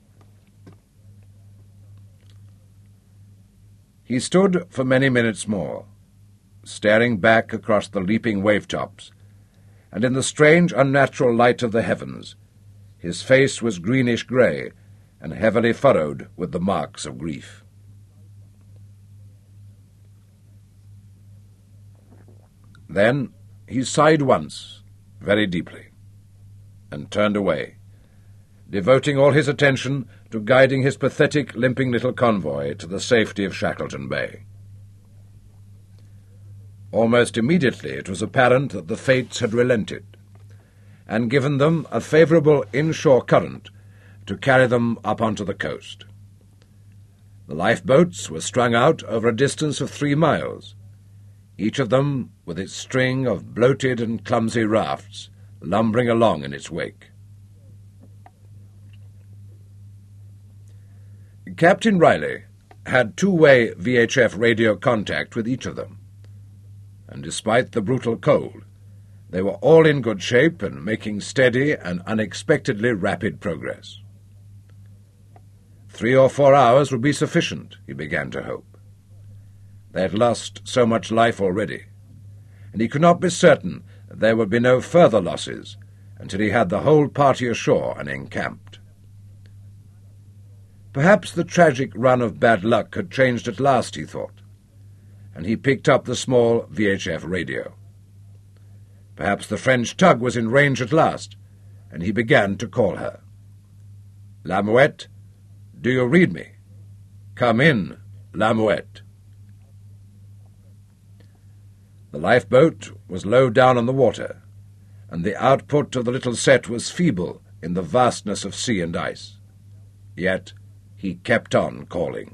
B: He stood for many minutes more, staring back across the leaping wave-tops, and in the strange, unnatural light of the heavens, his face was greenish-grey and heavily furrowed with the marks of grief. Then he sighed once, very deeply, and turned away, devoting all his attention to guiding his pathetic, limping little convoy to the safety of Shackleton Bay. Almost immediately it was apparent that the fates had relented, and given them a favourable inshore current to carry them up onto the coast. The lifeboats were strung out over a distance of three miles, each of them with its string of bloated and clumsy rafts lumbering along in its wake. Captain Riley had two-way V H F radio contact with each of them, and despite the brutal cold, they were all in good shape and making steady and unexpectedly rapid progress. Three or four hours would be sufficient, he began to hope. They had lost so much life already, and he could not be certain that there would be no further losses until he had the whole party ashore and encamped. Perhaps the tragic run of bad luck had changed at last, he thought, and he picked up the small V H F radio. Perhaps the French tug was in range at last, and he began to call her. "La Muette, do you read me? Come in, La Muette." The lifeboat was low down on the water, and the output of the little set was feeble in the vastness of sea and ice. Yet he kept on calling.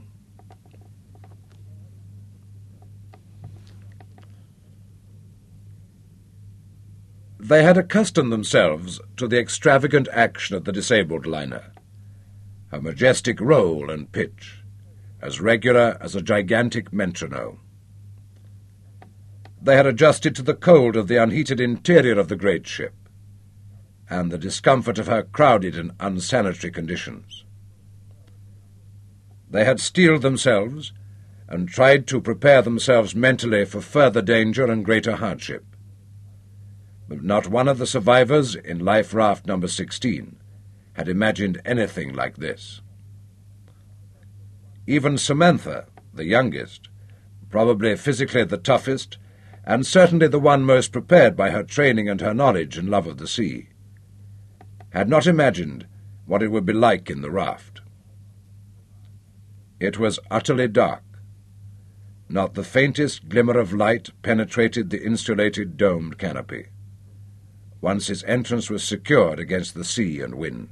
B: They had accustomed themselves to the extravagant action of the disabled liner, her majestic roll and pitch, as regular as a gigantic metronome. They had adjusted to the cold of the unheated interior of the great ship, and the discomfort of her crowded and unsanitary conditions. They had steeled themselves and tried to prepare themselves mentally for further danger and greater hardship. But not one of the survivors in Life Raft number sixteen had imagined anything like this. Even Samantha, the youngest, probably physically the toughest, and certainly the one most prepared by her training and her knowledge and love of the sea, had not imagined what it would be like in the raft. It was utterly dark. Not the faintest glimmer of light penetrated the insulated domed canopy, once its entrance was secured against the sea and wind.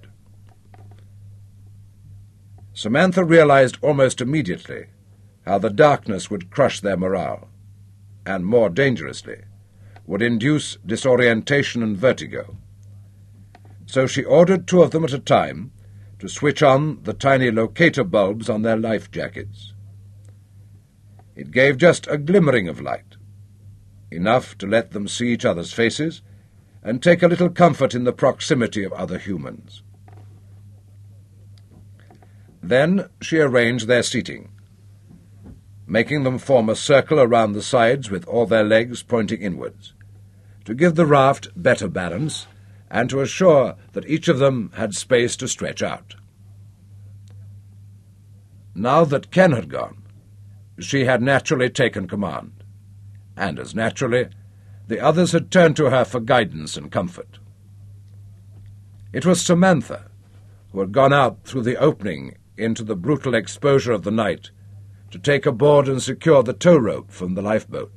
B: Samantha realized almost immediately how the darkness would crush their morale, and more dangerously, would induce disorientation and vertigo. So she ordered two of them at a time to switch on the tiny locator bulbs on their life jackets. It gave just a glimmering of light, enough to let them see each other's faces and take a little comfort in the proximity of other humans. Then she arranged their seating, making them form a circle around the sides with all their legs pointing inwards, to give the raft better balance and to assure that each of them had space to stretch out. Now that Ken had gone, she had naturally taken command, and as naturally, the others had turned to her for guidance and comfort. It was Samantha who had gone out through the opening into the brutal exposure of the night to take aboard and secure the tow rope from the lifeboat.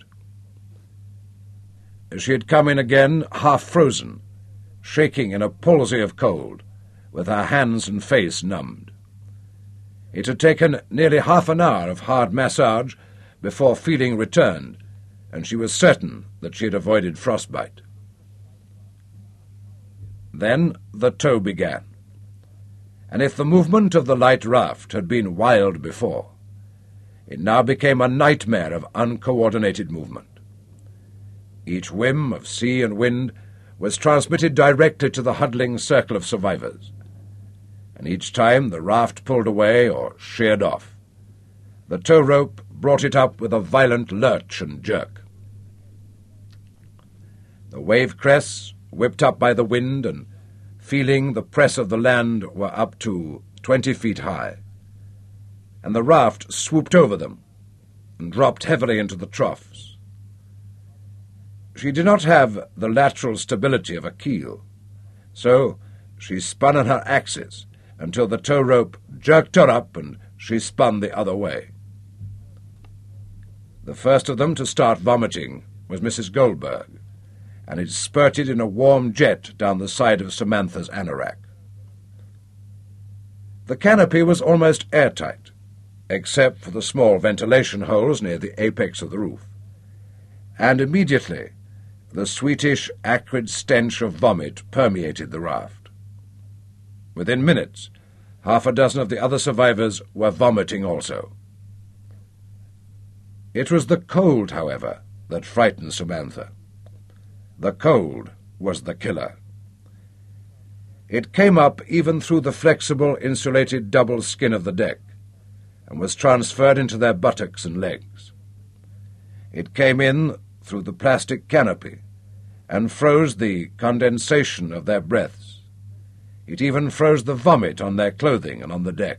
B: She had come in again half frozen, shaking in a palsy of cold, with her hands and face numbed. It had taken nearly half an hour of hard massage before feeling returned, and she was certain that she had avoided frostbite. Then the tow began, and if the movement of the light raft had been wild before, it now became a nightmare of uncoordinated movement. Each whim of sea and wind was transmitted directly to the huddling circle of survivors, and each time the raft pulled away or sheered off, the tow rope brought it up with a violent lurch and jerk. The wave crests, whipped up by the wind and feeling the press of the land, were up to twenty feet high, and the raft swooped over them and dropped heavily into the troughs. She did not have the lateral stability of a keel, so she spun on her axis until the tow rope jerked her up and she spun the other way. The first of them to start vomiting was Missus Goldberg, and it spurted in a warm jet down the side of Samantha's anorak. The canopy was almost airtight, except for the small ventilation holes near the apex of the roof, and immediately the sweetish, acrid stench of vomit permeated the raft. Within minutes, half a dozen of the other survivors were vomiting also. It was the cold, however, that frightened Samantha. The cold was the killer. It came up even through the flexible, insulated double skin of the deck, and was transferred into their buttocks and legs. It came in through the plastic canopy, and froze the condensation of their breaths. It even froze the vomit on their clothing and on the deck.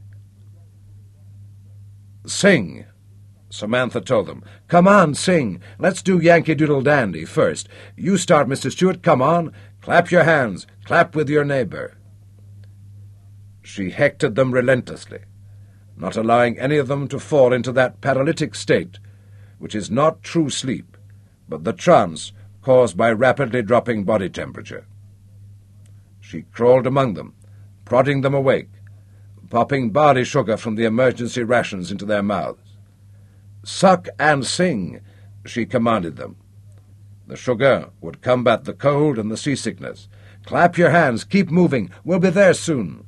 B: "Sing," Samantha told them. "Come on, sing. Let's do Yankee Doodle Dandy first. You start, Mister Stewart. Come on. Clap your hands. Clap with your neighbor." She hectored them relentlessly, not allowing any of them to fall into that paralytic state which is not true sleep, but the trance caused by rapidly dropping body temperature. She crawled among them, prodding them awake, popping barley sugar from the emergency rations into their mouths. "Suck and sing," she commanded them. The sugar would combat the cold and the seasickness. "Clap your hands, keep moving, we'll be there soon."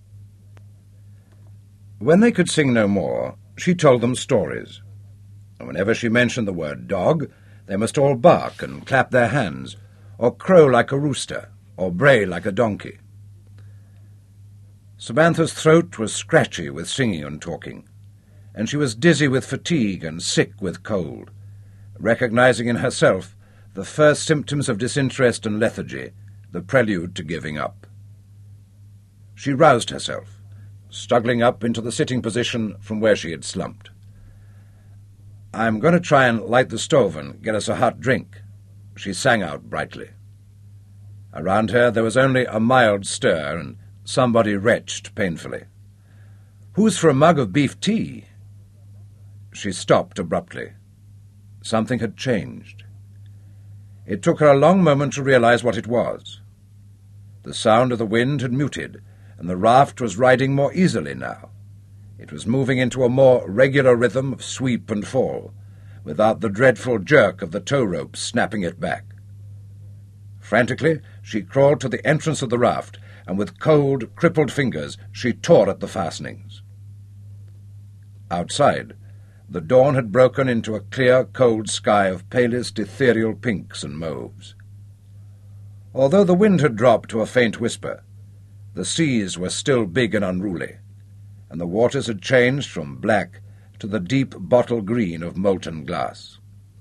B: When they could sing no more, she told them stories. And whenever she mentioned the word dog, they must all bark and clap their hands, or crow like a rooster, or bray like a donkey. Samantha's throat was scratchy with singing and talking, and she was dizzy with fatigue and sick with cold, recognizing in herself the first symptoms of disinterest and lethargy, the prelude to giving up. She roused herself, struggling up into the sitting position from where she had slumped. "I'm going to try and light the stove and get us a hot drink," she sang out brightly. Around her there was only a mild stir, and somebody retched painfully. "Who's for a mug of beef tea?" She stopped abruptly. Something had changed. It took her a long moment to realize what it was. The sound of the wind had muted, and the raft was riding more easily now. It was moving into a more regular rhythm of sweep and fall, without the dreadful jerk of the tow rope snapping it back. Frantically, she crawled to the entrance of the raft, and with cold, crippled fingers she tore at the fastenings. Outside, the dawn had broken into a clear, cold sky of palest, ethereal pinks and mauves. Although the wind had dropped to a faint whisper, the seas were still big and unruly, and the waters had changed from black to the deep bottle green of molten glass.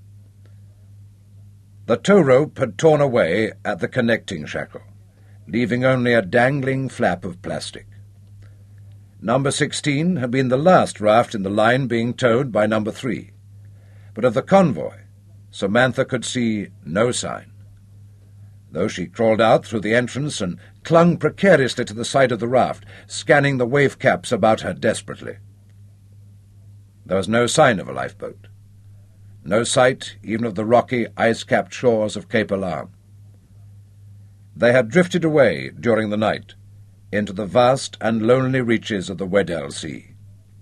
B: The tow rope had torn away at the connecting shackle, leaving only a dangling flap of plastic. Number sixteen had been the last raft in the line being towed by number three, but of the convoy Samantha could see no sign. Though she crawled out through the entrance and clung precariously to the side of the raft, scanning the wave caps about her desperately. There was no sign of a lifeboat, no sight even of the rocky, ice-capped shores of Cape Alarm. They had drifted away during the night into the vast and lonely reaches of the Weddell Sea.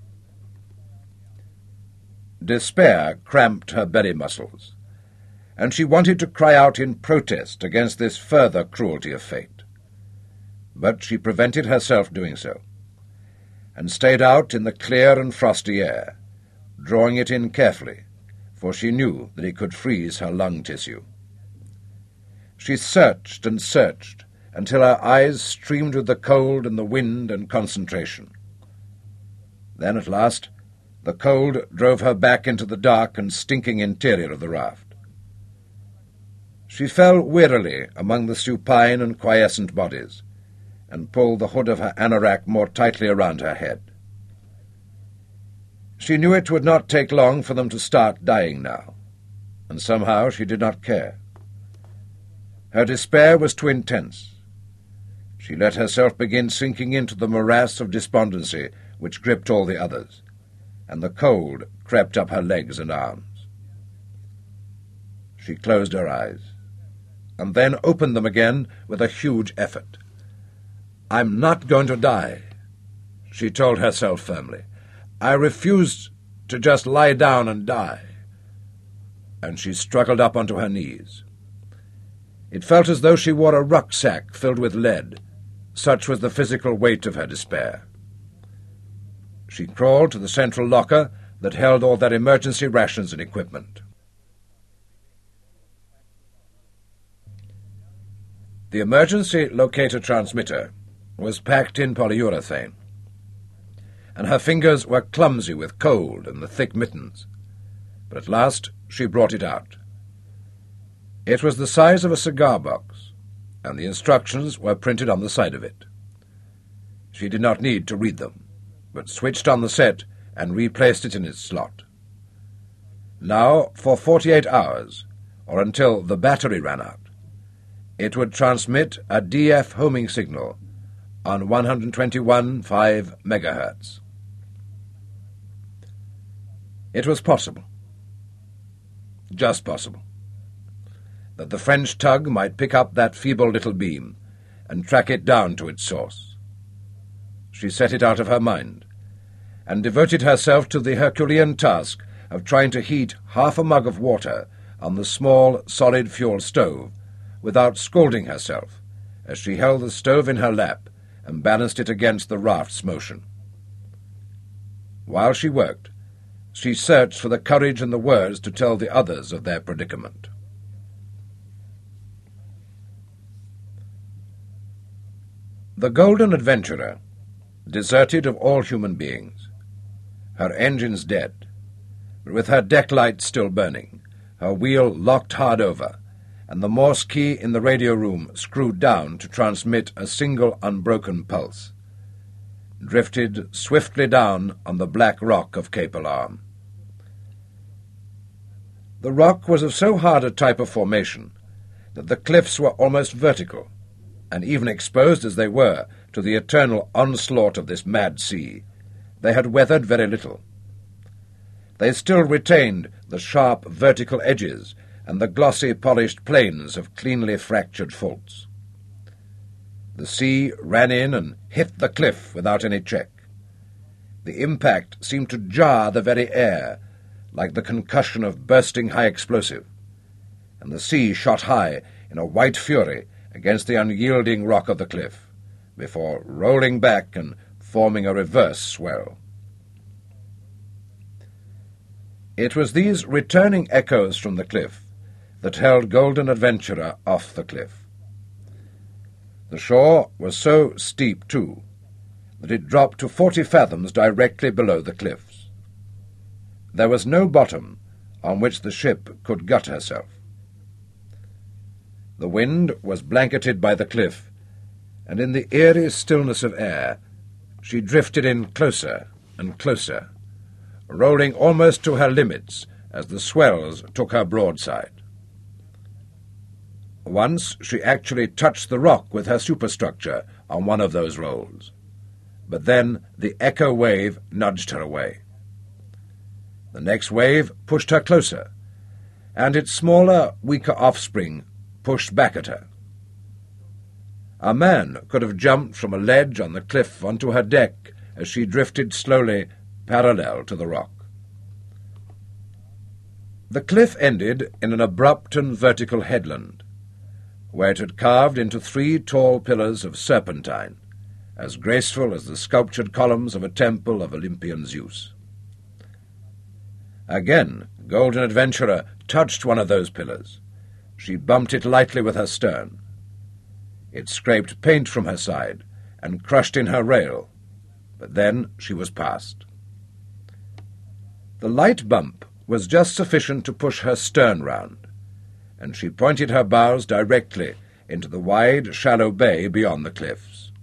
B: Despair cramped her belly muscles, and she wanted to cry out in protest against this further cruelty of fate. But she prevented herself doing so, and stayed out in the clear and frosty air, drawing it in carefully, for she knew that it could freeze her lung tissue. She searched and searched until her eyes streamed with the cold and the wind and concentration. Then, at last, the cold drove her back into the dark and stinking interior of the raft. She fell wearily among the supine and quiescent bodies, and pulled the hood of her anorak more tightly around her head. She knew it would not take long for them to start dying now, and somehow she did not care. Her despair was too intense. She let herself begin sinking into the morass of despondency which gripped all the others, and the cold crept up her legs and arms. She closed her eyes, and then opened them again with a huge effort. "I'm not going to die," she told herself firmly. "I refuse to just lie down and die." And she struggled up onto her knees. It felt as though she wore a rucksack filled with lead. Such was the physical weight of her despair. She crawled to the central locker that held all their emergency rations and equipment. The emergency locator transmitter was packed in polyurethane, and her fingers were clumsy with cold and the thick mittens. But at last she brought it out. It was the size of a cigar box, and the instructions were printed on the side of it. She did not need to read them, but switched on the set and replaced it in its slot. Now, for forty-eight hours, or until the battery ran out, it would transmit a D F homing signal on one hundred twenty-one point five megahertz. It was possible, just possible, that the French tug might pick up that feeble little beam and track it down to its source. She set it out of her mind, and devoted herself to the Herculean task of trying to heat half a mug of water on the small, solid fuel stove without scalding herself as she held the stove in her lap and balanced it against the raft's motion. While she worked, she searched for the courage and the words to tell the others of their predicament. The Golden Adventurer, deserted of all human beings, her engines dead, but with her deck lights still burning, her wheel locked hard over, and the Morse key in the radio room screwed down to transmit a single unbroken pulse, drifted swiftly down on the black rock of Cape Alarm. The rock was of so hard a type of formation that the cliffs were almost vertical, and even exposed as they were to the eternal onslaught of this mad sea, they had weathered very little. They still retained the sharp vertical edges and the glossy polished planes of cleanly fractured faults. The sea ran in and hit the cliff without any check. The impact seemed to jar the very air, like the concussion of bursting high explosive, and the sea shot high in a white fury against the unyielding rock of the cliff, before rolling back and forming a reverse swell. It was these returning echoes from the cliff that held Golden Adventurer off the cliff. The shore was so steep, too, that it dropped to forty fathoms directly below the cliffs. There was no bottom on which the ship could gut herself. The wind was blanketed by the cliff, and in the eerie stillness of air she drifted in closer and closer, rolling almost to her limits as the swells took her broadside. Once she actually touched the rock with her superstructure on one of those rolls, but then the echo wave nudged her away. The next wave pushed her closer, and its smaller, weaker offspring pushed back at her. A man could have jumped from a ledge on the cliff onto her deck as she drifted slowly parallel to the rock. The cliff ended in an abrupt and vertical headland, where it had carved into three tall pillars of serpentine, as graceful as the sculptured columns of a temple of Olympian Zeus. Again, Golden Adventurer touched one of those pillars. She bumped it lightly with her stern. It scraped paint from her side and crushed in her rail, but then she was past. The light bump was just sufficient to push her stern round, and she pointed her bows directly into the wide, shallow bay beyond the cliffs.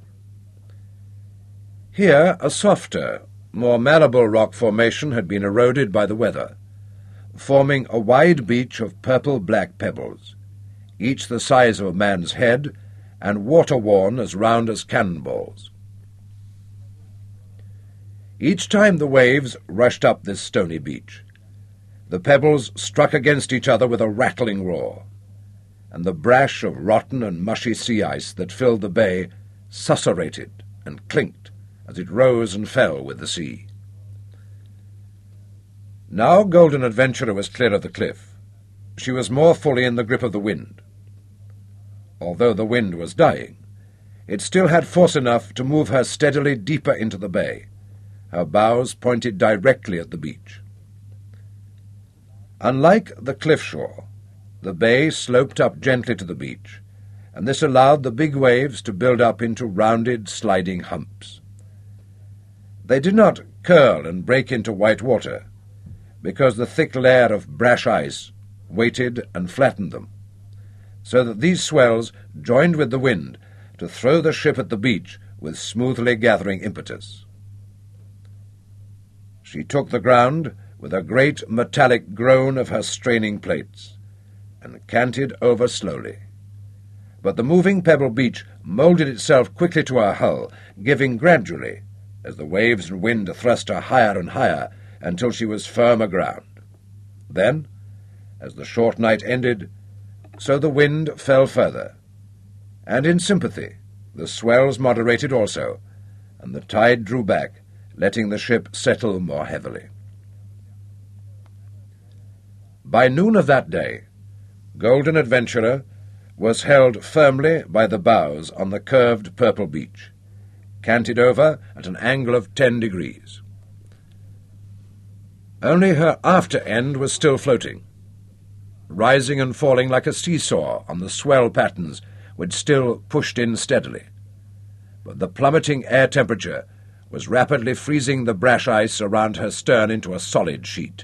B: Here a softer, more malleable rock formation had been eroded by the weather, forming a wide beach of purple-black pebbles, each the size of a man's head and water-worn as round as cannonballs. Each time the waves rushed up this stony beach, The pebbles struck against each other with a rattling roar, and the brash of rotten and mushy sea ice that filled the bay susurrated and clinked as it rose and fell with the sea. Now Golden Adventurer was clear of the cliff. She was more fully in the grip of the wind. Although the wind was dying, it still had force enough to move her steadily deeper into the bay, her bows pointed directly at the beach. Unlike the cliff shore, the bay sloped up gently to the beach, and this allowed the big waves to build up into rounded, sliding humps. They did not curl and break into white water, because the thick layer of brash ice weighted and flattened them, so that these swells joined with the wind to throw the ship at the beach with smoothly gathering impetus. She took the ground with a great metallic groan of her straining plates, and canted over slowly. But the moving pebble beach moulded itself quickly to her hull, giving gradually, as the waves and wind thrust her higher and higher, until she was firm aground. Then, as the short night ended, so the wind fell further, and in sympathy the swells moderated also, and the tide drew back, letting the ship settle more heavily. By noon of that day, Golden Adventurer was held firmly by the bows on the curved purple beach, canted over at an angle of ten degrees. Only her after end was still floating, rising and falling like a seesaw on the swell patterns which still pushed in steadily. But the plummeting air temperature was rapidly freezing the brash ice around her stern into a solid sheet.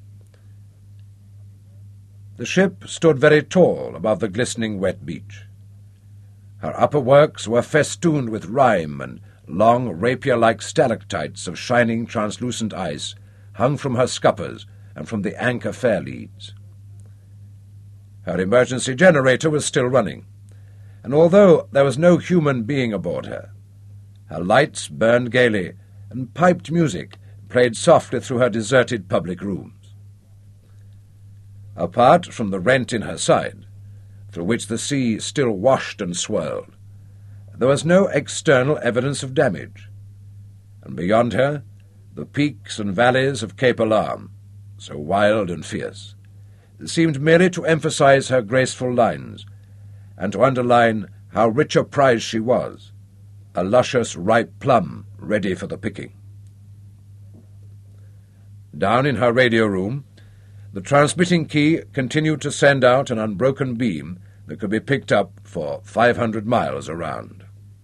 B: The ship stood very tall above the glistening wet beach. Her upper works were festooned with rime, and long rapier-like stalactites of shining translucent ice hung from her scuppers and from the anchor fairleads. Her emergency generator was still running, and although there was no human being aboard her, her lights burned gaily, and piped music played softly through her deserted public rooms. Apart from the rent in her side, through which the sea still washed and swirled, there was no external evidence of damage, and beyond her the peaks and valleys of Cape Alarm, so wild and fierce, seemed merely to emphasize her graceful lines, and to underline how rich a prize she was, a luscious ripe plum ready for the picking. Down in her radio room, the transmitting key continued to send out an unbroken beam that could be picked up for five hundred miles around.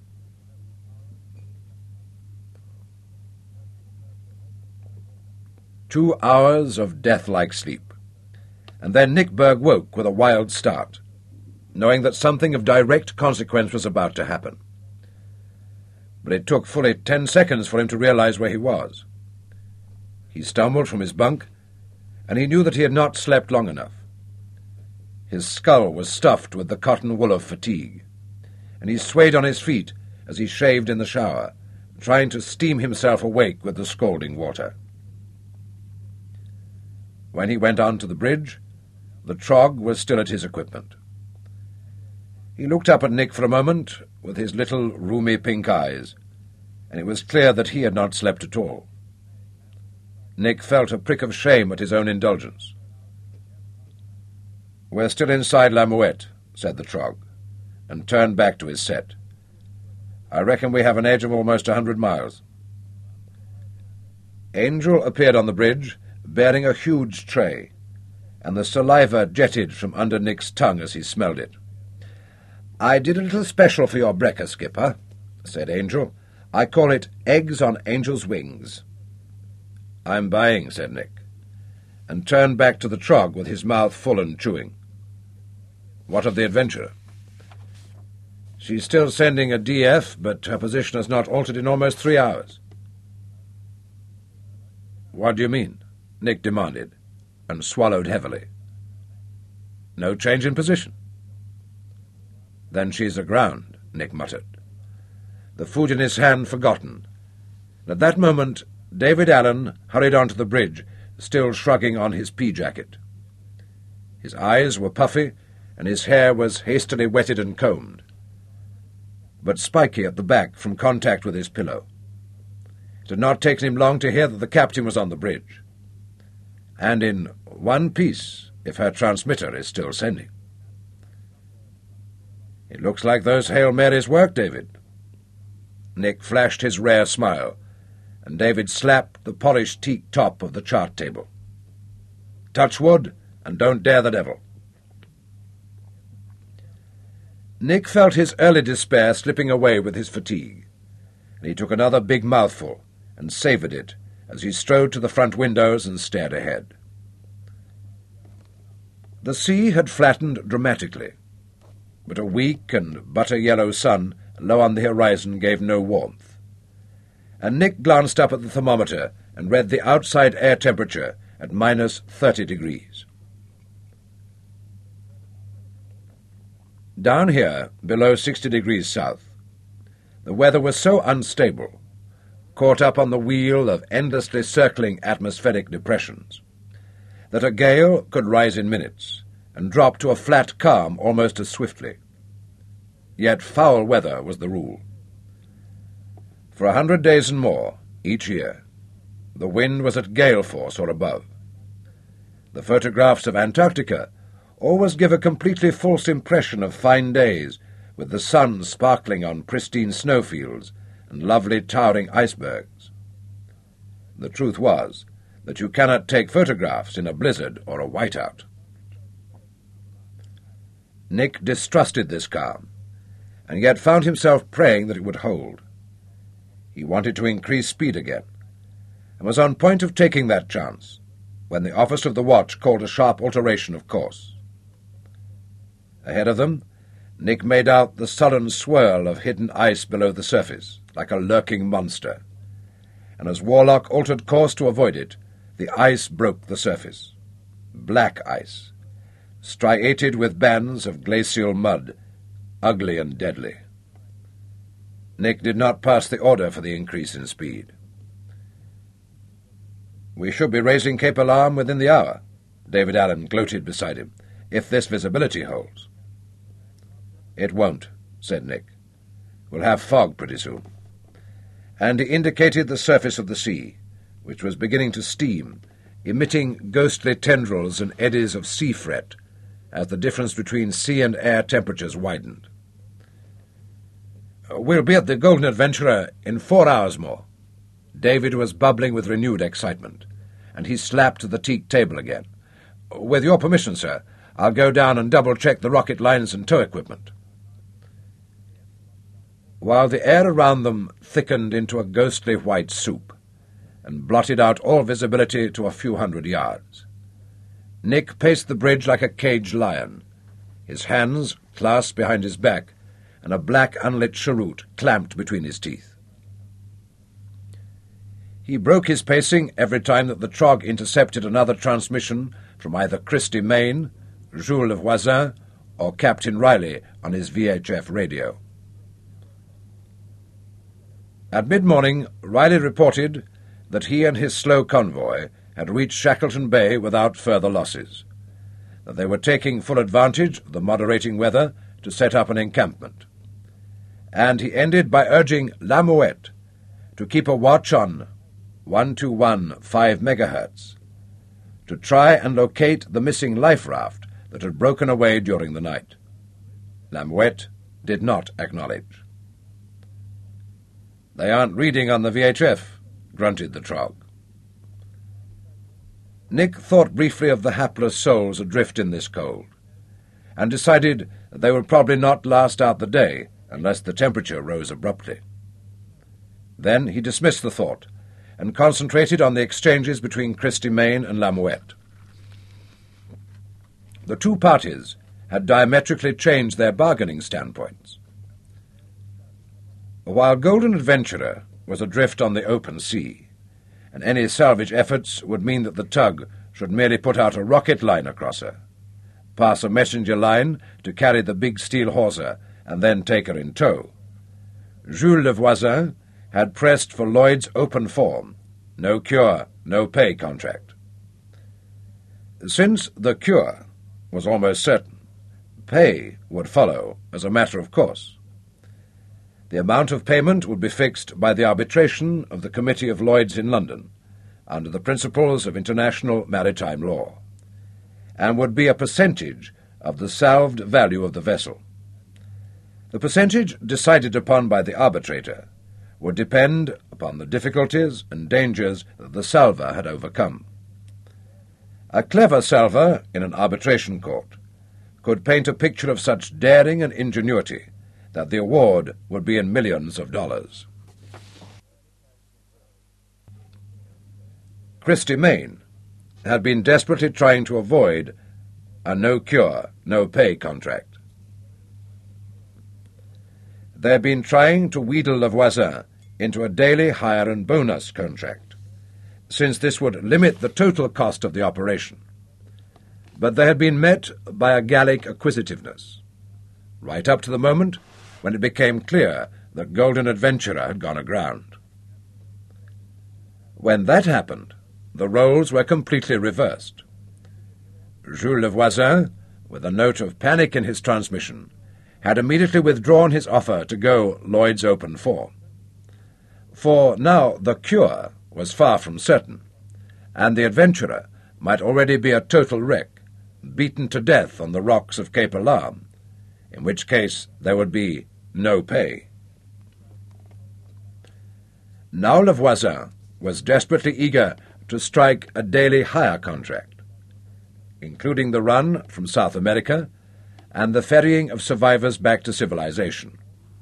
B: Two hours of death-like sleep, and then Nick Berg woke with a wild start, knowing that something of direct consequence was about to happen. But it took fully ten seconds for him to realize where he was. He stumbled from his bunk, and he knew that he had not slept long enough. His skull was stuffed with the cotton wool of fatigue, and he swayed on his feet as he shaved in the shower, trying to steam himself awake with the scalding water. When he went on to the bridge, the trog was still at his equipment. He looked up at Nick for a moment with his little roomy pink eyes, and it was clear that he had not slept at all. Nick felt a prick of shame at his own indulgence. "We're still inside La Muette," said the trog, and turned back to his set. "I reckon we have an edge of almost a hundred miles." Angel appeared on the bridge, bearing a huge tray, and the saliva jetted from under Nick's tongue as he smelled it. "I did a little special for your breakfast, Skipper," said Angel. "I call it eggs on angel's wings." "I'm buying," said Nick, and turned back to the trog with his mouth full and chewing. "What of the Adventurer?" "She's still sending a D F, but her position has not altered in almost three hours." "What do you mean?" Nick demanded, and swallowed heavily. "No change in position." "Then she's aground," Nick muttered, the food in his hand forgotten. At that moment David Allen hurried onto the bridge, still shrugging on his pea-jacket. His eyes were puffy, and his hair was hastily wetted and combed, but spiky at the back from contact with his pillow. It had not taken him long to hear that the captain was on the bridge, and in one piece, if her transmitter is still sending. "It looks like those Hail Marys work, David." Nick flashed his rare smile, and David slapped the polished teak top of the chart table. "Touch wood, and don't dare the devil." Nick felt his early despair slipping away with his fatigue, and he took another big mouthful and savoured it as he strode to the front windows and stared ahead. The sea had flattened dramatically, but a weak and butter-yellow sun low on the horizon gave no warmth, and Nick glanced up at the thermometer and read the outside air temperature at minus thirty degrees. Down here, below sixty degrees south, the weather was so unstable, caught up on the wheel of endlessly circling atmospheric depressions, that a gale could rise in minutes and drop to a flat calm almost as swiftly. Yet foul weather was the rule. For a hundred days and more, each year, the wind was at gale force or above. The photographs of Antarctica always give a completely false impression of fine days, with the sun sparkling on pristine snowfields and lovely towering icebergs. The truth was that you cannot take photographs in a blizzard or a whiteout. Nick distrusted this calm, and yet found himself praying that it would hold. He wanted to increase speed again, and was on point of taking that chance, when the officer of the watch called a sharp alteration of course. Ahead of them, Nick made out the sullen swirl of hidden ice below the surface, like a lurking monster, and as Warlock altered course to avoid it, the ice broke the surface. Black ice, striated with bands of glacial mud, ugly and deadly. Nick did not pass the order for the increase in speed. "We should be raising Cape Alarm within the hour," David Allen gloated beside him, "if this visibility holds." "It won't," said Nick. "We'll have fog pretty soon." And he indicated the surface of the sea, which was beginning to steam, emitting ghostly tendrils and eddies of sea fret as the difference between sea and air temperatures widened. "We'll be at the Golden Adventurer in four hours more." David was bubbling with renewed excitement, and he slapped the teak table again. "With your permission, sir, I'll go down and double-check the rocket lines and tow equipment." While the air around them thickened into a ghostly white soup and blotted out all visibility to a few hundred yards, Nick paced the bridge like a caged lion, his hands clasped behind his back and a black unlit cheroot clamped between his teeth. He broke his pacing every time that the Trog intercepted another transmission from either Christy Main, Jules Le Voisin, or Captain Riley on his V H F radio. At mid-morning, Riley reported that he and his slow convoy had reached Shackleton Bay without further losses, that they were taking full advantage of the moderating weather to set up an encampment, and he ended by urging La Mouette to keep a watch on one two one point five megahertz, to try and locate the missing life raft that had broken away during the night. La Mouette did not acknowledge. "They aren't reading on the V H F," grunted the Trog. Nick thought briefly of the hapless souls adrift in this cold, and decided that they would probably not last out the day unless the temperature rose abruptly. Then he dismissed the thought and concentrated on the exchanges between Christy Main and La Mouette. The two parties had diametrically changed their bargaining standpoints. While Golden Adventurer was adrift on the open sea, and any salvage efforts would mean that the tug should merely put out a rocket line across her, pass a messenger line to carry the big steel hawser, and then take her in tow, Jules Le Voisin had pressed for Lloyd's open form, no cure, no pay contract. Since the cure was almost certain, pay would follow as a matter of course. The amount of payment would be fixed by the arbitration of the Committee of Lloyds in London, under the principles of international maritime law, and would be a percentage of the salved value of the vessel. The percentage decided upon by the arbitrator would depend upon the difficulties and dangers that the salver had overcome. A clever salver in an arbitration court could paint a picture of such daring and ingenuity that the award would be in millions of dollars. Christy Main had been desperately trying to avoid a no-cure, no-pay contract. They had been trying to wheedle Le Voisin into a daily hire and bonus contract, since this would limit the total cost of the operation. But they had been met by a Gallic acquisitiveness, right up to the moment when it became clear that Golden Adventurer had gone aground. When that happened, the roles were completely reversed. Jules Le Voisin, with a note of panic in his transmission, had immediately withdrawn his offer to go Lloyd's Open four. For now the cure was far from certain, and the Adventurer might already be a total wreck, beaten to death on the rocks of Cape Alarm, in which case there would be no pay. Now Le Voisin was desperately eager to strike a daily hire contract, including the run from South America and the ferrying of survivors back to civilization.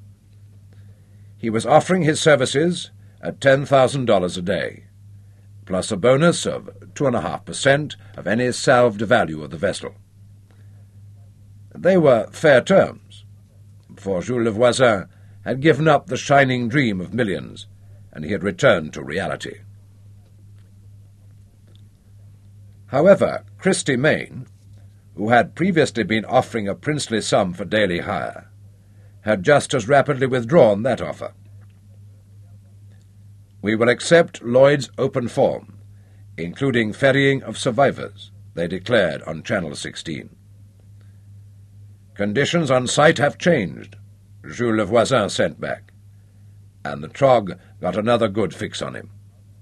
B: He was offering his services at ten thousand dollars a day, plus a bonus of two point five percent of any salved value of the vessel. They were fair terms, for Jules Le Voisin had given up the shining dream of millions, and he had returned to reality. However, Christy Main, who had previously been offering a princely sum for daily hire, had just as rapidly withdrawn that offer. "We will accept Lloyd's open form, including ferrying of survivors," they declared on Channel sixteen. "Conditions on site have changed," Jules Le Voisin sent back, and the Trog got another good fix on him.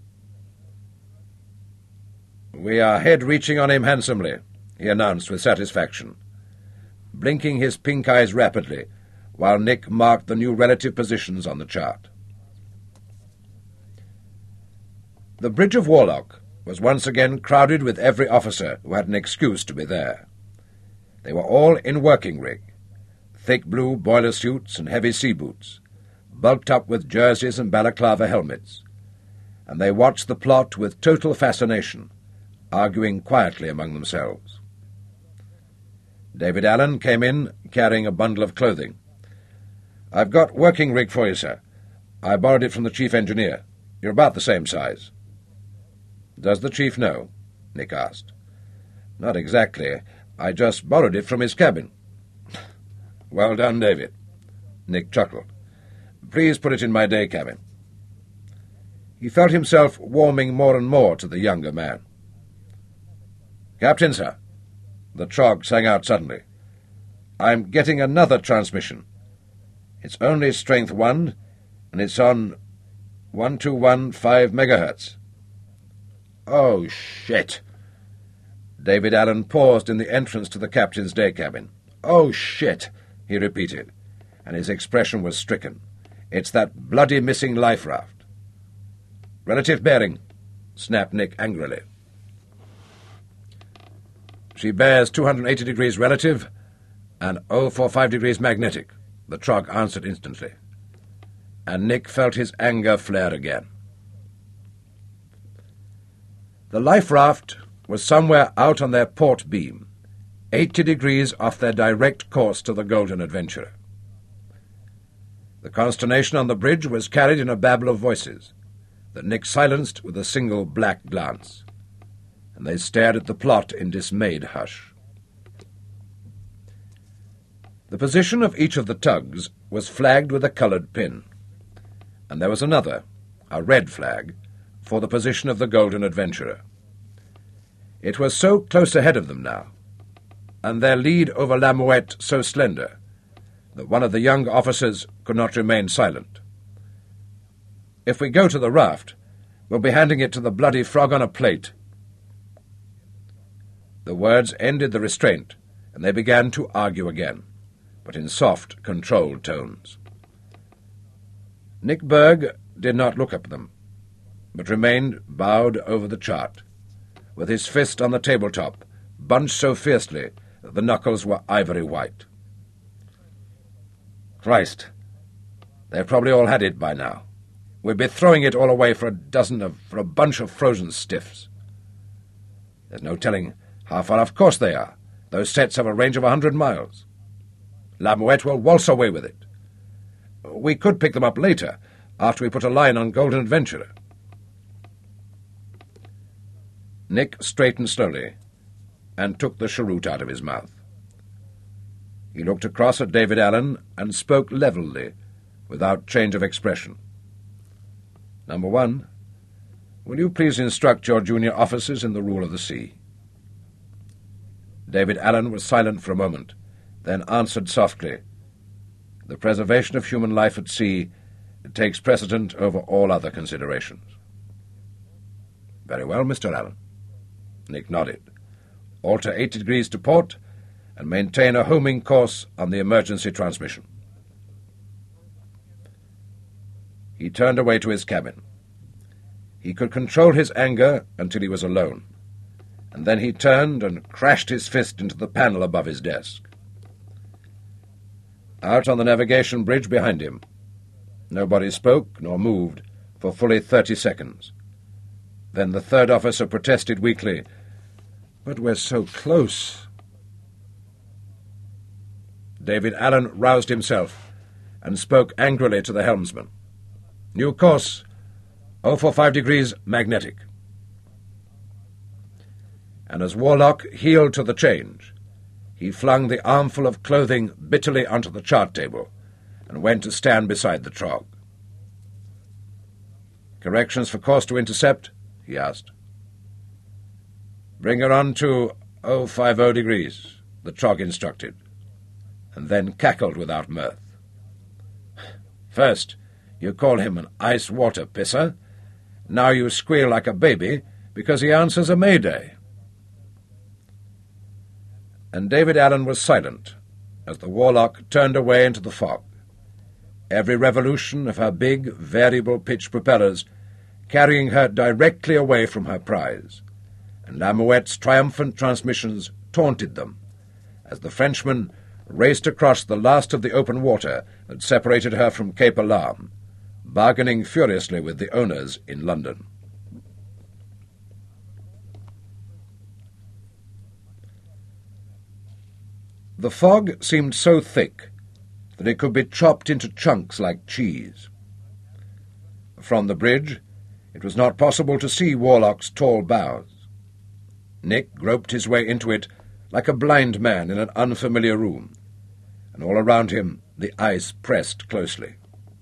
B: "We are head-reaching on him handsomely," he announced with satisfaction, blinking his pink eyes rapidly while Nick marked the new relative positions on the chart. The Bridge of Warlock was once again crowded with every officer who had an excuse to be there. They were all in working rig, thick blue boiler suits and heavy sea boots, bulked up with jerseys and balaclava helmets, and they watched the plot with total fascination, arguing quietly among themselves. David Allen came in carrying a bundle of clothing. "I've got working rig for you, sir. I borrowed it from the chief engineer. You're about the same size." "Does the chief know?" Nick asked. "Not exactly. I just borrowed it from his cabin." "Well done, David." Nick chuckled. "Please put it in my day cabin." He felt himself warming more and more to the younger man. "Captain, sir," the Trog sang out suddenly, "I'm getting another transmission. It's only strength one, and it's on one two one five megahertz. "Oh, shit!" David Allen paused in the entrance to the captain's day cabin. "Oh, shit!" he repeated, and his expression was stricken. "It's that bloody missing life raft." "Relative bearing," snapped Nick angrily. "She bears two hundred eighty degrees relative and zero four five degrees magnetic," the Trog answered instantly, and Nick felt his anger flare again. The life raft was somewhere out on their port beam, eighty degrees off their direct course to the Golden Adventurer. The consternation on the bridge was carried in a babble of voices that Nick silenced with a single black glance, and they stared at the plot in dismayed hush. The position of each of the tugs was flagged with a coloured pin, and there was another, a red flag, for the position of the Golden Adventurer. It was so close ahead of them now, and their lead over La Muette so slender, that one of the young officers could not remain silent. "If we go to the raft, we'll be handing it to the bloody frog on a plate." The words ended the restraint, and they began to argue again, but in soft, controlled tones. Nick Berg did not look at them, but remained bowed over the chart, with his fist on the tabletop, bunched so fiercely that the knuckles were ivory white. Christ, they've probably all had it by now. We'd be throwing it all away for a dozen of, for a bunch of frozen stiffs. There's no telling how far off course they are. Those sets have a range of a hundred miles. La Muette will waltz away with it. We could pick them up later, after we put a line on Golden Adventurer. Nick straightened slowly and took the cheroot out of his mouth. He looked across at David Allen and spoke levelly, without change of expression. "Number one, will you please instruct your junior officers in the rule of the sea?" David Allen was silent for a moment, then answered softly, "The preservation of human life at sea takes precedent over all other considerations." "Very well, Mister Allen." Nick nodded. "Alter eighty degrees to port and maintain a homing course on the emergency transmission." He turned away to his cabin. He could control his anger until he was alone, and then he turned and crashed his fist into the panel above his desk. Out on the navigation bridge behind him, nobody spoke nor moved for fully thirty seconds. Then the third officer protested weakly, "But we're so close." David Allen roused himself and spoke angrily to the helmsman. "New course, oh four five degrees magnetic." And as Warlock heeled to the change, he flung the armful of clothing bitterly onto the chart table and went to stand beside the Trog. "Corrections for course to intercept?" he asked. "Bring her on to oh five oh degrees, the Trog instructed, and then cackled without mirth. "First, you call him an ice-water pisser. Now you squeal like a baby because he answers a mayday." And David Allen was silent as the Warlock turned away into the fog, every revolution of her big, variable-pitch propellers carrying her directly away from her prize, and La Muette's triumphant transmissions taunted them as the Frenchman raced across the last of the open water that separated her from Cape Alarm, bargaining furiously with the owners in London. The fog seemed so thick that it could be chopped into chunks like cheese. From the bridge, it was not possible to see Warlock's tall bows. Nick groped his way into it like a blind man in an unfamiliar room, and all around him the ice pressed closely.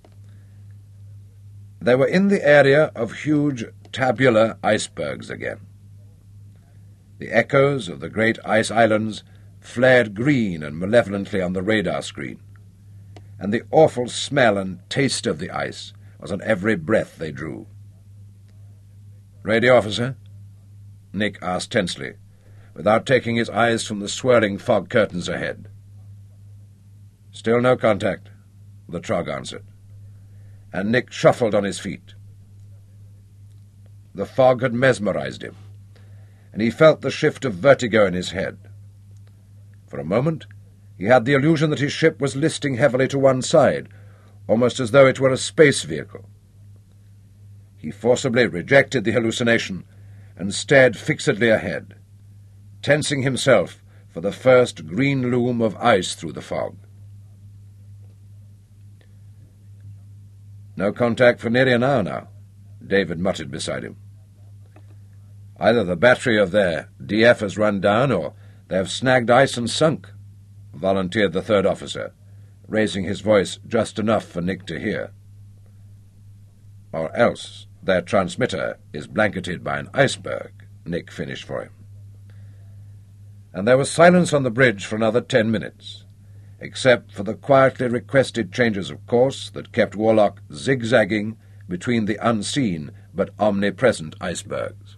B: They were in the area of huge tabular icebergs again. The echoes of the great ice islands flared green and malevolently on the radar screen, and the awful smell and taste of the ice was on every breath they drew. "Radio officer?" Nick asked tensely, without taking his eyes from the swirling fog curtains ahead. "Still no contact," the Trog answered, and Nick shuffled on his feet. The fog had mesmerized him, and he felt the shift of vertigo in his head. For a moment, he had the illusion that his ship was listing heavily to one side, almost as though it were a space vehicle. He forcibly rejected the hallucination and stared fixedly ahead, tensing himself for the first green loom of ice through the fog. "No contact for nearly an hour now," David muttered beside him. "Either the battery of their D F has run down, or they have snagged ice and sunk," volunteered the third officer, raising his voice just enough for Nick to hear. "Or else their transmitter is blanketed by an iceberg," Nick finished for him. and there was silence on the bridge for another ten minutes, except for the quietly requested changes of course that kept Warlock zigzagging between the unseen but omnipresent icebergs.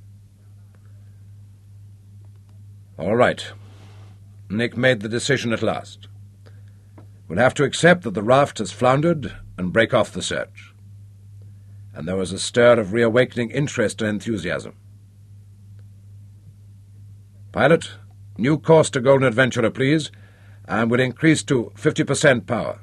B: All right. Nick made the decision at last. We'll have to accept that the raft has floundered and break off the search. And there was a stir of reawakening interest and enthusiasm. Pilot, new course to Golden Adventurer, please, and we'll increase to fifty percent power.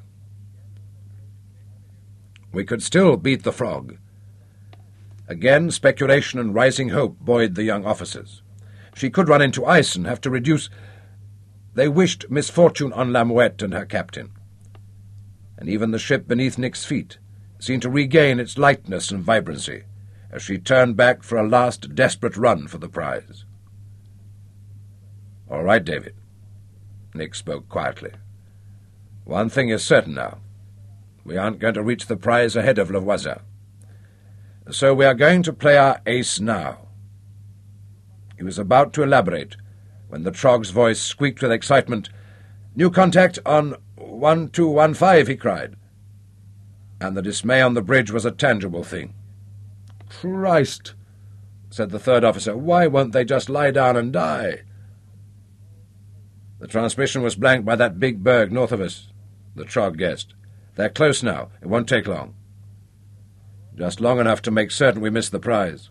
B: We could still beat the Frog. Again, speculation and rising hope buoyed the young officers. She could run into ice and have to reduce... They wished misfortune on La Muette and her captain. And even the ship beneath Nick's feet seemed to regain its lightness and vibrancy as she turned back for a last desperate run for the prize. All right, David. Nick spoke quietly. One thing is certain now. We aren't going to reach the prize ahead of Le Voisin. So we are going to play our ace now. He was about to elaborate when the Trog's voice squeaked with excitement. New contact on one two one five, he cried. And the dismay on the bridge was a tangible thing. Christ, said the third officer, why won't they just lie down and die? The transmission was blanked by that big berg north of us, the Trog guessed. They're close now. It won't take long. Just long enough to make certain we miss the prize.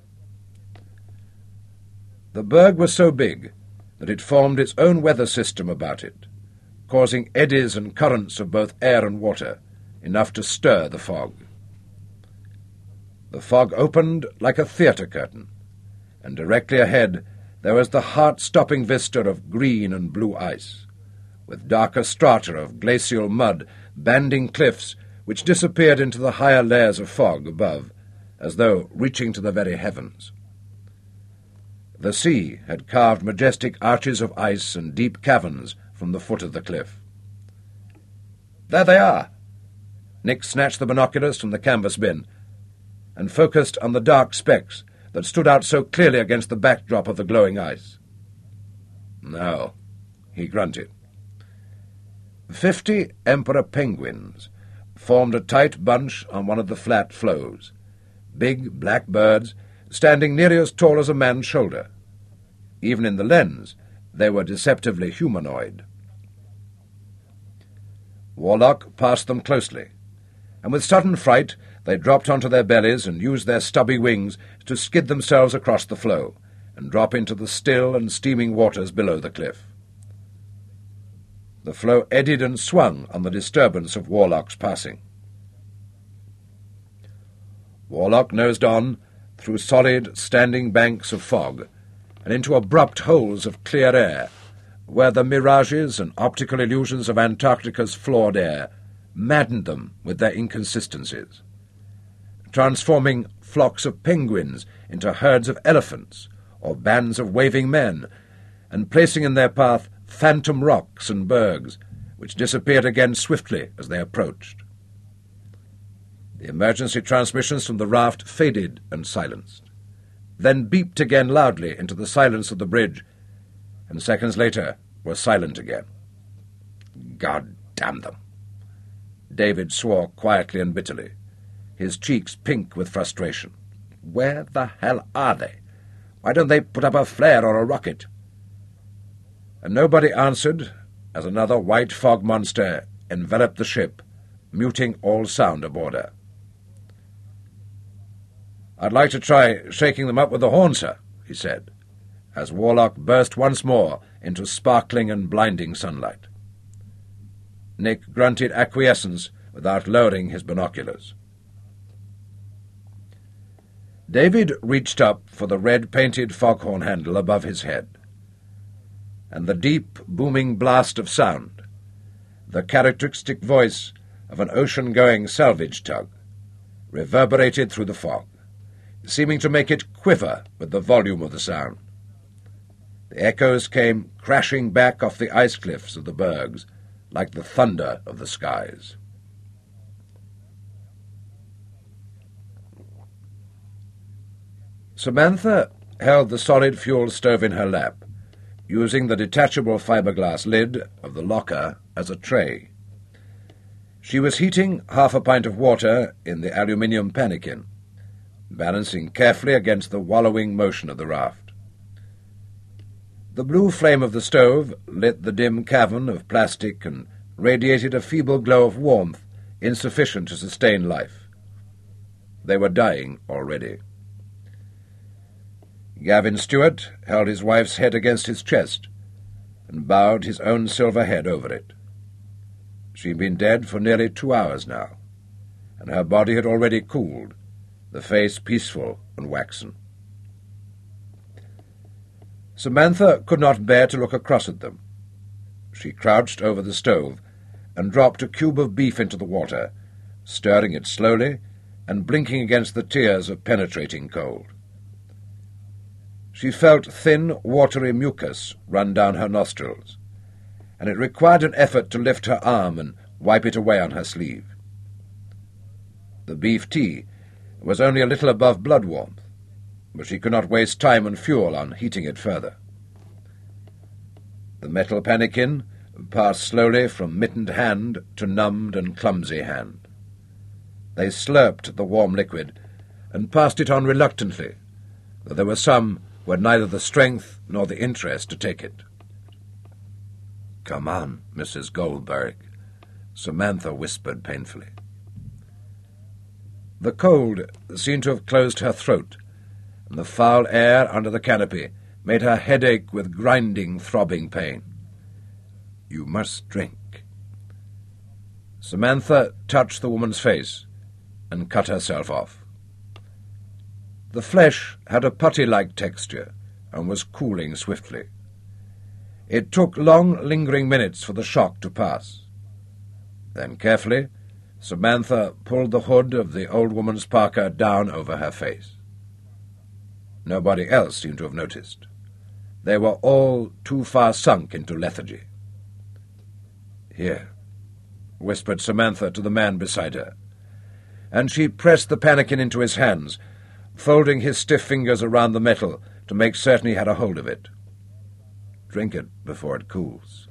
B: The berg was so big that it formed its own weather system about it, causing eddies and currents of both air and water, enough to stir the fog. The fog opened like a theatre curtain, and directly ahead there was the heart-stopping vista of green and blue ice, with darker strata of glacial mud banding cliffs which disappeared into the higher layers of fog above, as though reaching to the very heavens. The sea had carved majestic arches of ice and deep caverns from the foot of the cliff. There they are! Nick snatched the binoculars from the canvas bin and focused on the dark specks that stood out so clearly against the backdrop of the glowing ice. No, he grunted. Fifty emperor penguins formed a tight bunch on one of the flat floes, big black birds standing nearly as tall as a man's shoulder. Even in the lens, they were deceptively humanoid. Warlock passed them closely, and with sudden fright they dropped onto their bellies and used their stubby wings to skid themselves across the floe and drop into the still and steaming waters below the cliff. The floe eddied and swung on the disturbance of Warlock's passing. Warlock nosed on through solid, standing banks of fog and into abrupt holes of clear air, where the mirages and optical illusions of Antarctica's flawed air maddened them with their inconsistencies, transforming flocks of penguins into herds of elephants or bands of waving men, and placing in their path phantom rocks and bergs, which disappeared again swiftly as they approached. The emergency transmissions from the raft faded and silenced, then beeped again loudly into the silence of the bridge, and seconds later were silent again. God damn them! David swore quietly and bitterly, his cheeks pink with frustration. Where the hell are they? Why don't they put up a flare or a rocket? And nobody answered as another white fog monster enveloped the ship, muting all sound aboard her. I'd like to try shaking them up with the horn, sir, he said, as Warlock burst once more into sparkling and blinding sunlight. Nick grunted acquiescence without lowering his binoculars. David reached up for the red-painted foghorn handle above his head, and the deep, booming blast of sound, the characteristic voice of an ocean-going salvage tug, reverberated through the fog, seeming to make it quiver with the volume of the sound. The echoes came crashing back off the ice cliffs of the bergs like the thunder of the skies. Samantha held the solid fuel stove in her lap, using the detachable fiberglass lid of the locker as a tray. She was heating half a pint of water in the aluminium pannikin, balancing carefully against the wallowing motion of the raft. The blue flame of the stove lit the dim cavern of plastic and radiated a feeble glow of warmth insufficient to sustain life. They were dying already. Gavin Stewart held his wife's head against his chest and bowed his own silver head over it. She'd been dead for nearly two hours now, and her body had already cooled, the face peaceful and waxen. Samantha could not bear to look across at them. She crouched over the stove and dropped a cube of beef into the water, stirring it slowly and blinking against the tears of penetrating cold. She felt thin, watery mucus run down her nostrils, and it required an effort to lift her arm and wipe it away on her sleeve. The beef tea was only a little above blood warmth, but she could not waste time and fuel on heating it further. The metal pannikin passed slowly from mittened hand to numbed and clumsy hand. They slurped the warm liquid and passed it on reluctantly, though there were some who had neither the strength nor the interest to take it. "Come on, Missus Goldberg," Samantha whispered painfully. The cold seemed to have closed her throat, and the foul air under the canopy made her head ache with grinding, throbbing pain. "You must drink." Samantha touched the woman's face and cut herself off. The flesh had a putty-like texture and was cooling swiftly. It took long, lingering minutes for the shock to pass. Then, carefully, Samantha pulled the hood of the old woman's parka down over her face. Nobody else seemed to have noticed. They were all too far sunk into lethargy. "Here," whispered Samantha to the man beside her, and she pressed the pannikin into his hands, folding his stiff fingers around the metal to make certain he had a hold of it. "Drink it before it cools."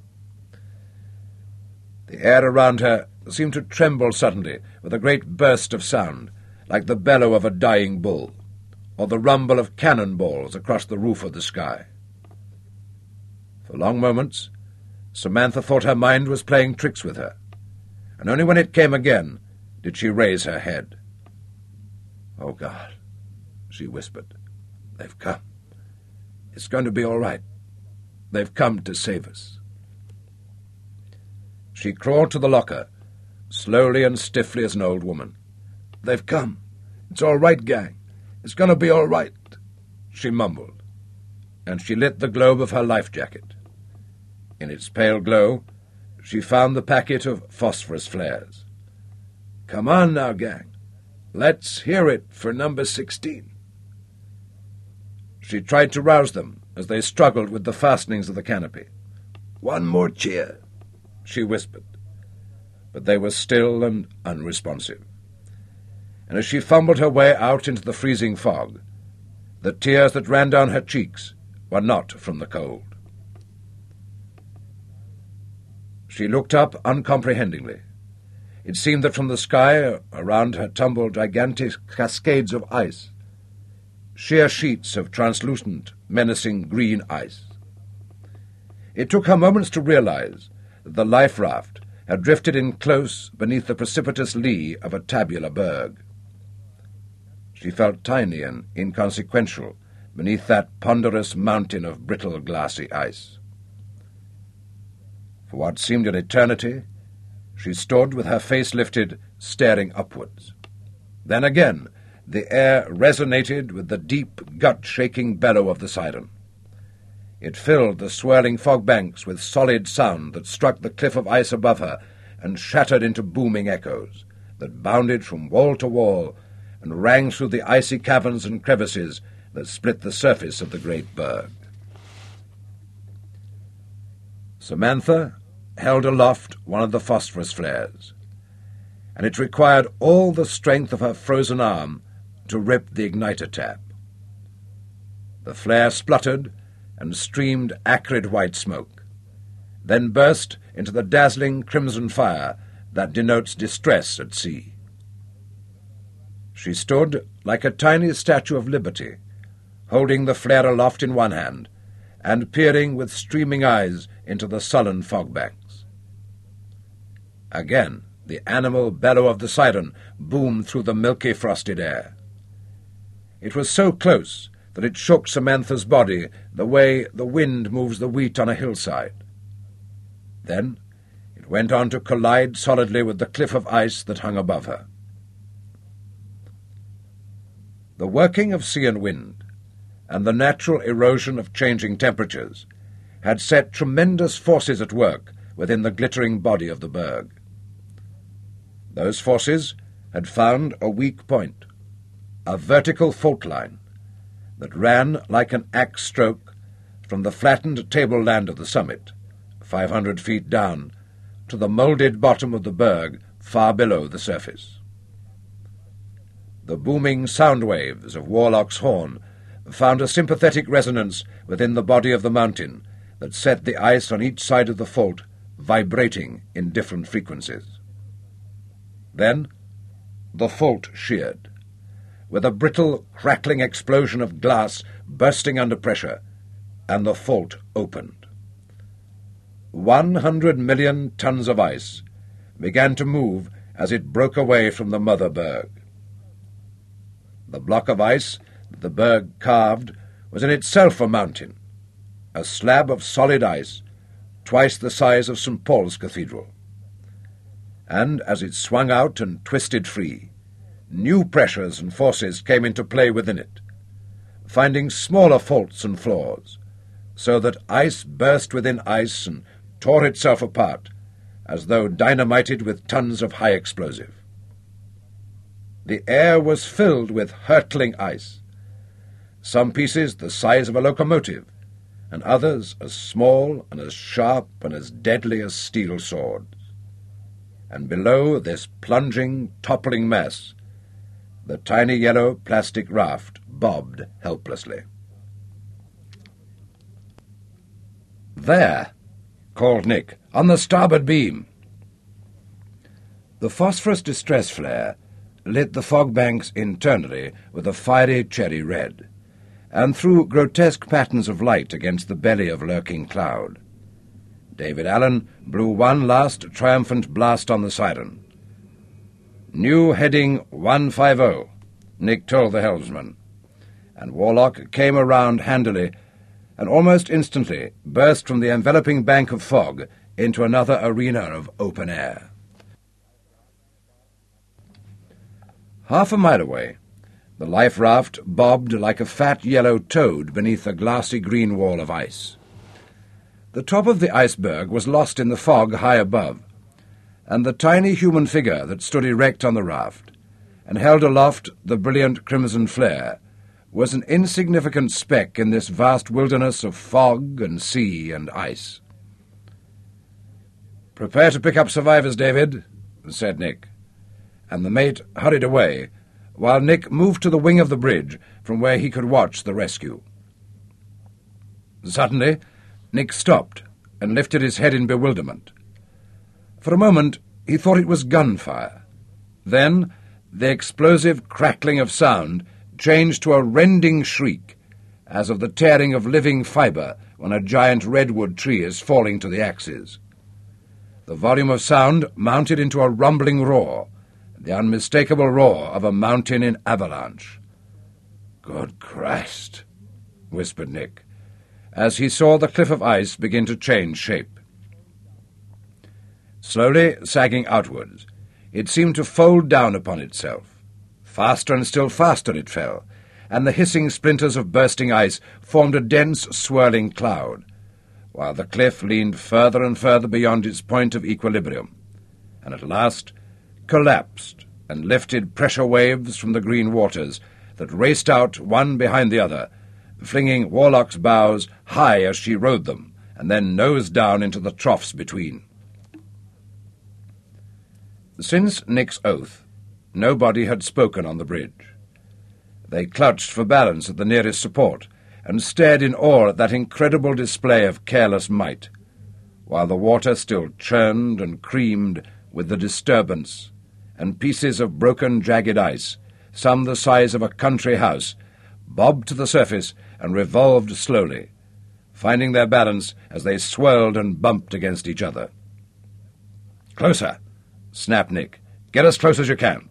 B: The air around her seemed to tremble suddenly with a great burst of sound, like the bellow of a dying bull, or the rumble of cannonballs across the roof of the sky. For long moments, Samantha thought her mind was playing tricks with her, and only when it came again did she raise her head. "Oh, God," she whispered, "they've come. It's going to be all right. They've come to save us." She crawled to the locker, slowly and stiffly as an old woman. "They've come. It's all right, gang. It's going to be all right," she mumbled, and she lit the globe of her life jacket. In its pale glow, she found the packet of phosphorus flares. "Come on now, gang. Let's hear it for number sixteen." She tried to rouse them as they struggled with the fastenings of the canopy. "One more cheer," she whispered, but they were still and unresponsive. And as she fumbled her way out into the freezing fog, the tears that ran down her cheeks were not from the cold. She looked up uncomprehendingly. It seemed that from the sky around her tumbled gigantic cascades of ice, sheer sheets of translucent, menacing green ice. It took her moments to realize that the life raft had drifted in close beneath the precipitous lee of a tabular berg. She felt tiny and inconsequential beneath that ponderous mountain of brittle, glassy ice. For what seemed an eternity, she stood with her face lifted, staring upwards. Then again, the air resonated with the deep, gut-shaking bellow of the siren. It filled the swirling fog banks with solid sound that struck the cliff of ice above her and shattered into booming echoes that bounded from wall to wall and rang through the icy caverns and crevices that split the surface of the great berg. Samantha held aloft one of the phosphorus flares, and it required all the strength of her frozen arm to rip the igniter tap. The flare spluttered and streamed acrid white smoke, then burst into the dazzling crimson fire that denotes distress at sea. She stood like a tiny statue of liberty, holding the flare aloft in one hand and peering with streaming eyes into the sullen fog banks. Again, the animal bellow of the siren boomed through the milky frosted air. It was so close that it shook Samantha's body the way the wind moves the wheat on a hillside. Then it went on to collide solidly with the cliff of ice that hung above her. The working of sea and wind, and the natural erosion of changing temperatures, had set tremendous forces at work within the glittering body of the berg. Those forces had found a weak point, a vertical fault line, that ran like an axe stroke from the flattened tableland of the summit, five hundred feet down, to the moulded bottom of the berg far below the surface. The booming sound waves of Warlock's horn found a sympathetic resonance within the body of the mountain that set the ice on each side of the fault vibrating in different frequencies. Then the fault sheared, with a brittle, crackling explosion of glass bursting under pressure, and the fault opened. One hundred million tons of ice began to move as it broke away from the mother berg. The block of ice that the berg carved was in itself a mountain, a slab of solid ice twice the size of Saint Paul's Cathedral. And as it swung out and twisted free, new pressures and forces came into play within it, finding smaller faults and flaws, so that ice burst within ice and tore itself apart, as though dynamited with tons of high explosive. The air was filled with hurtling ice, some pieces the size of a locomotive, and others as small and as sharp and as deadly as steel swords. And below this plunging, toppling mass, the tiny yellow plastic raft bobbed helplessly. "There," called Nick, "on the starboard beam." The phosphorus distress flare lit the fog banks internally with a fiery cherry red, and threw grotesque patterns of light against the belly of lurking cloud. David Allen blew one last triumphant blast on the siren. "New heading one fifty, Nick told the helmsman, and Warlock came around handily and almost instantly burst from the enveloping bank of fog into another arena of open air. Half a mile away, the life raft bobbed like a fat yellow toad beneath a glassy green wall of ice. The top of the iceberg was lost in the fog high above, and the tiny human figure that stood erect on the raft and held aloft the brilliant crimson flare was an insignificant speck in this vast wilderness of fog and sea and ice. "Prepare to pick up survivors, David," said Nick, and the mate hurried away, while Nick moved to the wing of the bridge from where he could watch the rescue. Suddenly, Nick stopped and lifted his head in bewilderment. For a moment he thought it was gunfire. Then the explosive crackling of sound changed to a rending shriek, as of the tearing of living fibre when a giant redwood tree is falling to the axes. The volume of sound mounted into a rumbling roar, the unmistakable roar of a mountain in avalanche. "Good Christ," whispered Nick, as he saw the cliff of ice begin to change shape. Slowly sagging outwards, it seemed to fold down upon itself. Faster and still faster it fell, and the hissing splinters of bursting ice formed a dense, swirling cloud, while the cliff leaned further and further beyond its point of equilibrium, and at last collapsed and lifted pressure waves from the green waters that raced out one behind the other, flinging Warlock's bows high as she rode them, and then nosed down into the troughs between. Since Nick's oath, nobody had spoken on the bridge. They clutched for balance at the nearest support, and stared in awe at that incredible display of careless might, while the water still churned and creamed with the disturbance, and pieces of broken, jagged ice, some the size of a country house, bobbed to the surface and revolved slowly, finding their balance as they swirled and bumped against each other. "Closer!" snapped Nick. "Get as close as you can."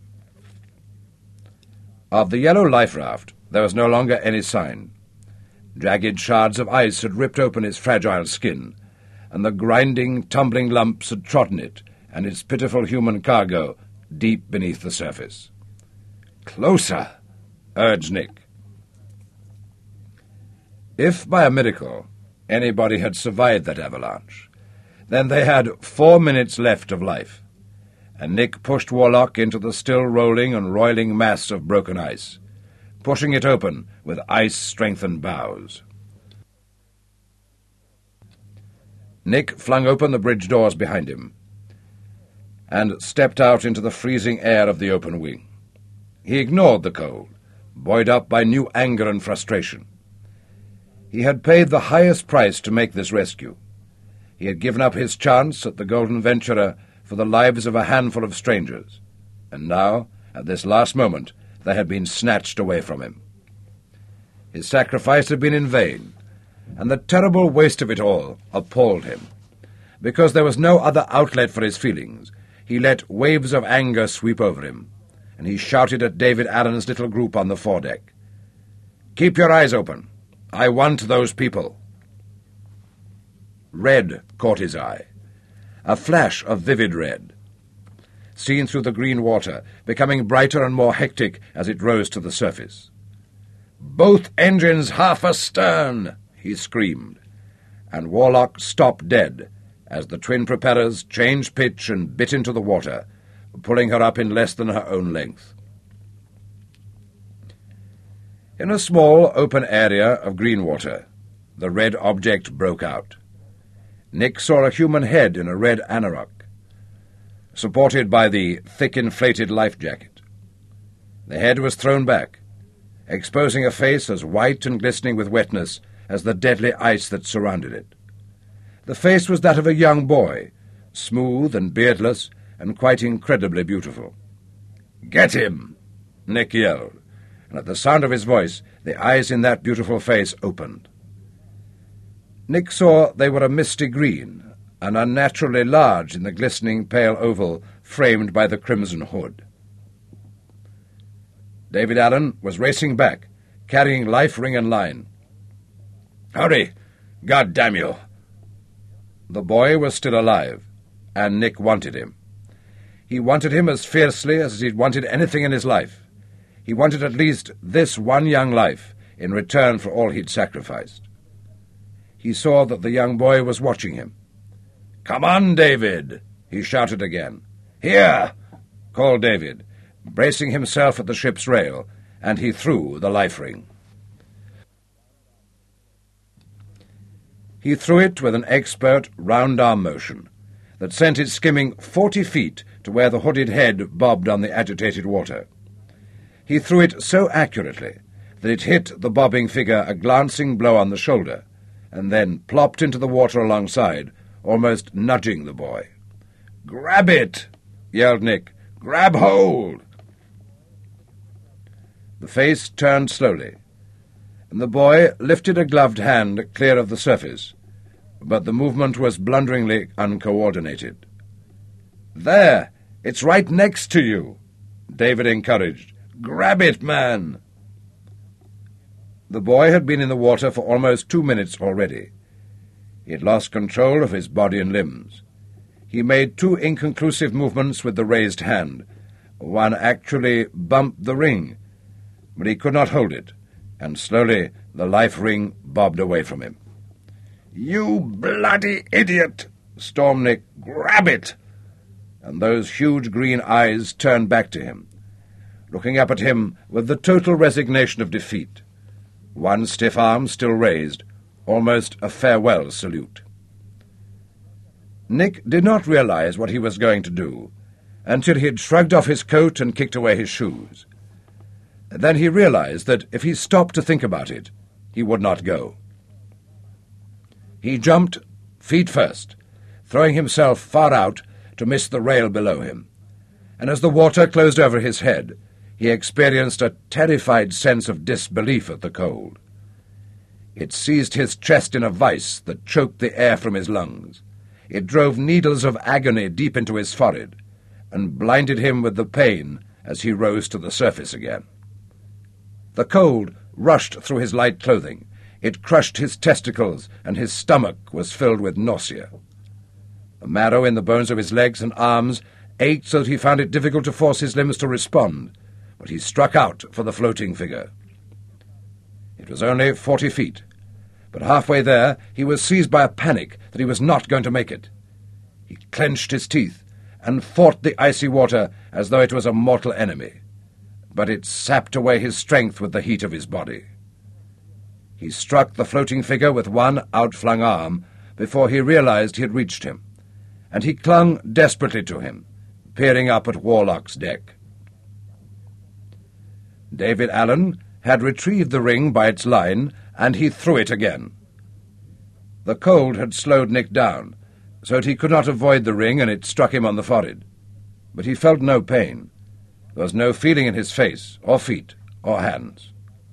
B: Of the yellow life raft there was no longer any sign. Jagged shards of ice had ripped open its fragile skin, and the grinding, tumbling lumps had trodden it and its pitiful human cargo deep beneath the surface. "Closer!" urged Nick. If, by a miracle, anybody had survived that avalanche, then they had four minutes left of life, and Nick pushed Warlock into the still rolling and roiling mass of broken ice, pushing it open with ice-strengthened bows. Nick flung open the bridge doors behind him and stepped out into the freezing air of the open wing. He ignored the cold, buoyed up by new anger and frustration. He had paid the highest price to make this rescue. He had given up his chance at the Golden Venturer for the lives of a handful of strangers, and now, at this last moment, they had been snatched away from him. His sacrifice had been in vain, and the terrible waste of it all appalled him. Because there was no other outlet for his feelings, he let waves of anger sweep over him, and he shouted at David Allen's little group on the foredeck. "Keep your eyes open. I want those people." Red caught his eye, a flash of vivid red, seen through the green water, becoming brighter and more hectic as it rose to the surface. "Both engines half astern!" he screamed, and Warlock stopped dead as the twin propellers changed pitch and bit into the water, pulling her up in less than her own length. In a small, open area of green water, the red object broke out. Nick saw a human head in a red anorak, supported by the thick inflated life jacket. The head was thrown back, exposing a face as white and glistening with wetness as the deadly ice that surrounded it. The face was that of a young boy, smooth and beardless and quite incredibly beautiful. "Get him!" Nick yelled, and at the sound of his voice the eyes in that beautiful face opened. Nick saw they were a misty green, and unnaturally large in the glistening pale oval framed by the crimson hood. David Allen was racing back, carrying life ring and line. "Hurry! God damn you!" The boy was still alive, and Nick wanted him. He wanted him as fiercely as he'd wanted anything in his life. He wanted at least this one young life in return for all he'd sacrificed. He saw that the young boy was watching him. "Come on, David!" he shouted again. "Here!" called David, bracing himself at the ship's rail, and he threw the life ring. He threw it with an expert round-arm motion that sent it skimming forty feet to where the hooded head bobbed on the agitated water. He threw it so accurately that it hit the bobbing figure a glancing blow on the shoulder, and then plopped into the water alongside, almost nudging the boy. "Grab it!" yelled Nick. "Grab hold!" The face turned slowly, and the boy lifted a gloved hand clear of the surface, but the movement was blunderingly uncoordinated. "There! It's right next to you!" David encouraged. "Grab it, man!" The boy had been in the water for almost two minutes already. He had lost control of his body and limbs. He made two inconclusive movements with the raised hand. One actually bumped the ring, but he could not hold it, and slowly the life ring bobbed away from him. "You bloody idiot!" stormed Nick. "Grab it!" And those huge green eyes turned back to him, looking up at him with the total resignation of defeat, one stiff arm still raised, almost a farewell salute. Nick did not realize what he was going to do until he had shrugged off his coat and kicked away his shoes. Then he realized that if he stopped to think about it, he would not go. He jumped, feet first, throwing himself far out to miss the rail below him, and as the water closed over his head, he experienced a terrified sense of disbelief at the cold. It seized his chest in a vice that choked the air from his lungs. It drove needles of agony deep into his forehead, and blinded him with the pain as he rose to the surface again. The cold rushed through his light clothing. It crushed his testicles, and his stomach was filled with nausea. The marrow in the bones of his legs and arms ached so that he found it difficult to force his limbs to respond, but he struck out for the floating figure. It was only forty feet, but halfway there he was seized by a panic that he was not going to make it. He clenched his teeth and fought the icy water as though it was a mortal enemy, but it sapped away his strength with the heat of his body. He struck the floating figure with one outflung arm before he realized he had reached him, and he clung desperately to him, peering up at Warlock's deck. David Allen had retrieved the ring by its line, and he threw it again. The cold had slowed Nick down, so that he could not avoid the ring, and it struck him on the forehead. But he felt no pain. There was no feeling in his face, or feet, or hands.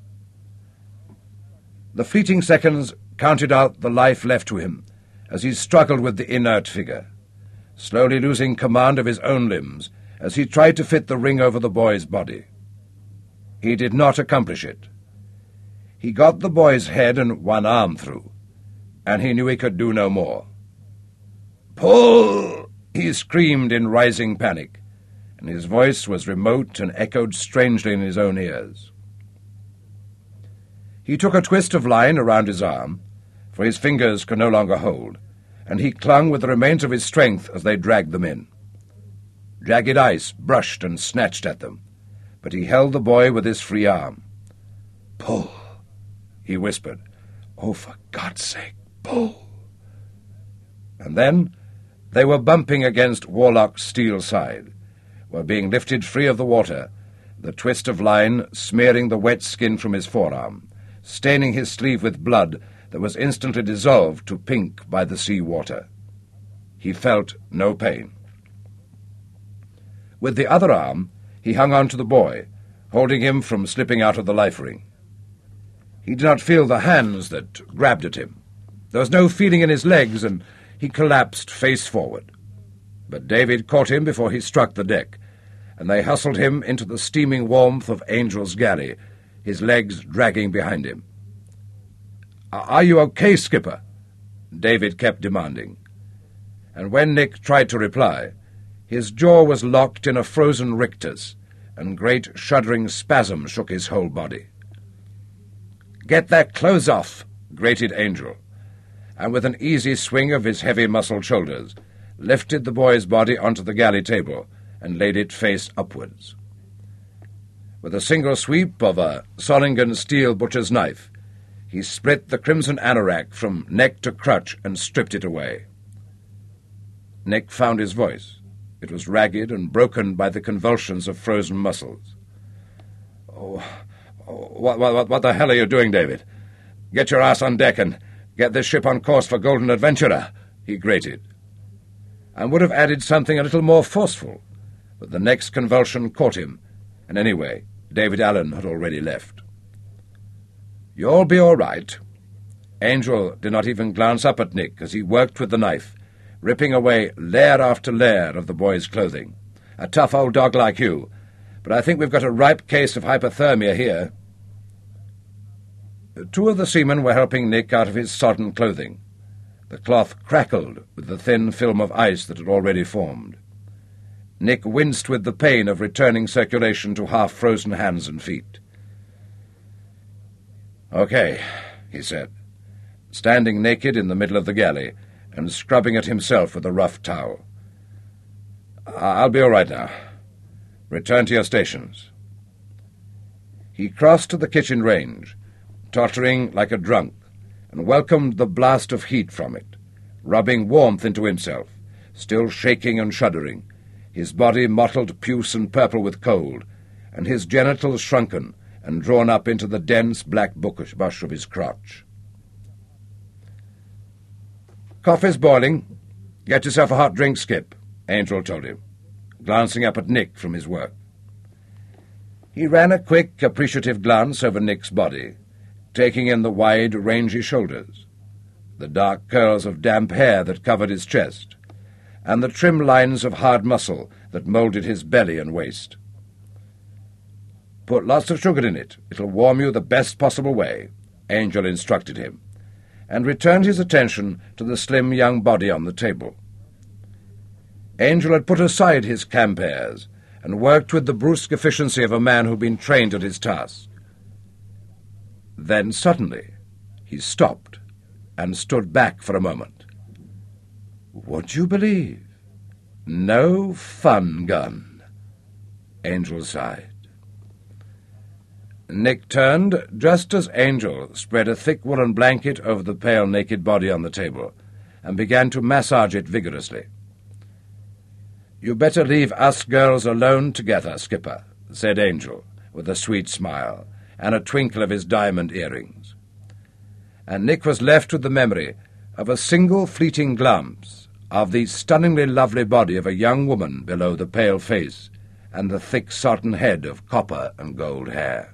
B: The fleeting seconds counted out the life left to him as he struggled with the inert figure, slowly losing command of his own limbs as he tried to fit the ring over the boy's body. He did not accomplish it. He got the boy's head and one arm through, and he knew he could do no more. "Pull!" he screamed in rising panic, and his voice was remote and echoed strangely in his own ears. He took a twist of line around his arm, for his fingers could no longer hold, and he clung with the remains of his strength as they dragged them in. Jagged ice brushed and snatched at them, but he held the boy with his free arm. "Pull," he whispered. "Oh, for God's sake, pull." And then they were bumping against Warlock's steel side, were being lifted free of the water, the twist of line smearing the wet skin from his forearm, staining his sleeve with blood that was instantly dissolved to pink by the sea water. He felt no pain. With the other arm, he hung on to the boy, holding him from slipping out of the life ring. He did not feel the hands that grabbed at him. There was no feeling in his legs, and he collapsed face forward. But David caught him before he struck the deck, and they hustled him into the steaming warmth of Angel's galley, his legs dragging behind him. "Are you okay, Skipper?" David kept demanding. And when Nick tried to reply, his jaw was locked in a frozen rictus, and great shuddering spasms shook his whole body. "Get their clothes off," grated Angel, and with an easy swing of his heavy-muscled shoulders, lifted the boy's body onto the galley table and laid it face upwards. With a single sweep of a Solingen steel butcher's knife, he split the crimson anorak from neck to crutch and stripped it away. Nick found his voice. It was ragged and broken by the convulsions of frozen muscles. "Oh, oh what, what, what the hell are you doing, David? Get your ass on deck and get this ship on course for Golden Adventurer," he grated, and would have added something a little more forceful, but the next convulsion caught him, and anyway, David Allen had already left. "You'll be all right." Angel did not even glance up at Nick as he worked with the knife, ripping away layer after layer of the boy's clothing. "A tough old dog like you, but I think we've got a ripe case of hypothermia here." Two of the seamen were helping Nick out of his sodden clothing. The cloth crackled with the thin film of ice that had already formed. Nick winced with the pain of returning circulation to half-frozen hands and feet. "Okay," he said, standing naked in the middle of the galley and scrubbing at himself with a rough towel. "I'll be all right now. Return to your stations." He crossed to the kitchen range, tottering like a drunk, and welcomed the blast of heat from it, rubbing warmth into himself, still shaking and shuddering, his body mottled puce and purple with cold, and his genitals shrunken and drawn up into the dense black bush of his crotch. "Coffee's boiling. Get yourself a hot drink, Skip," Angel told him, glancing up at Nick from his work. He ran a quick, appreciative glance over Nick's body, taking in the wide, rangy shoulders, the dark curls of damp hair that covered his chest, and the trim lines of hard muscle that moulded his belly and waist. "Put lots of sugar in it. It'll warm you the best possible way," Angel instructed him, and returned his attention to the slim young body on the table. Angel had put aside his Campairs and worked with the brusque efficiency of a man who'd been trained at his task. Then suddenly he stopped and stood back for a moment. "Would you believe? No fun gun," Angel sighed. Nick turned just as Angel spread a thick woolen blanket over the pale, naked body on the table and began to massage it vigorously. "You better leave us girls alone together, Skipper," said Angel, with a sweet smile and a twinkle of his diamond earrings. And Nick was left with the memory of a single fleeting glimpse of the stunningly lovely body of a young woman below the pale face and the thick satin head of copper and gold hair.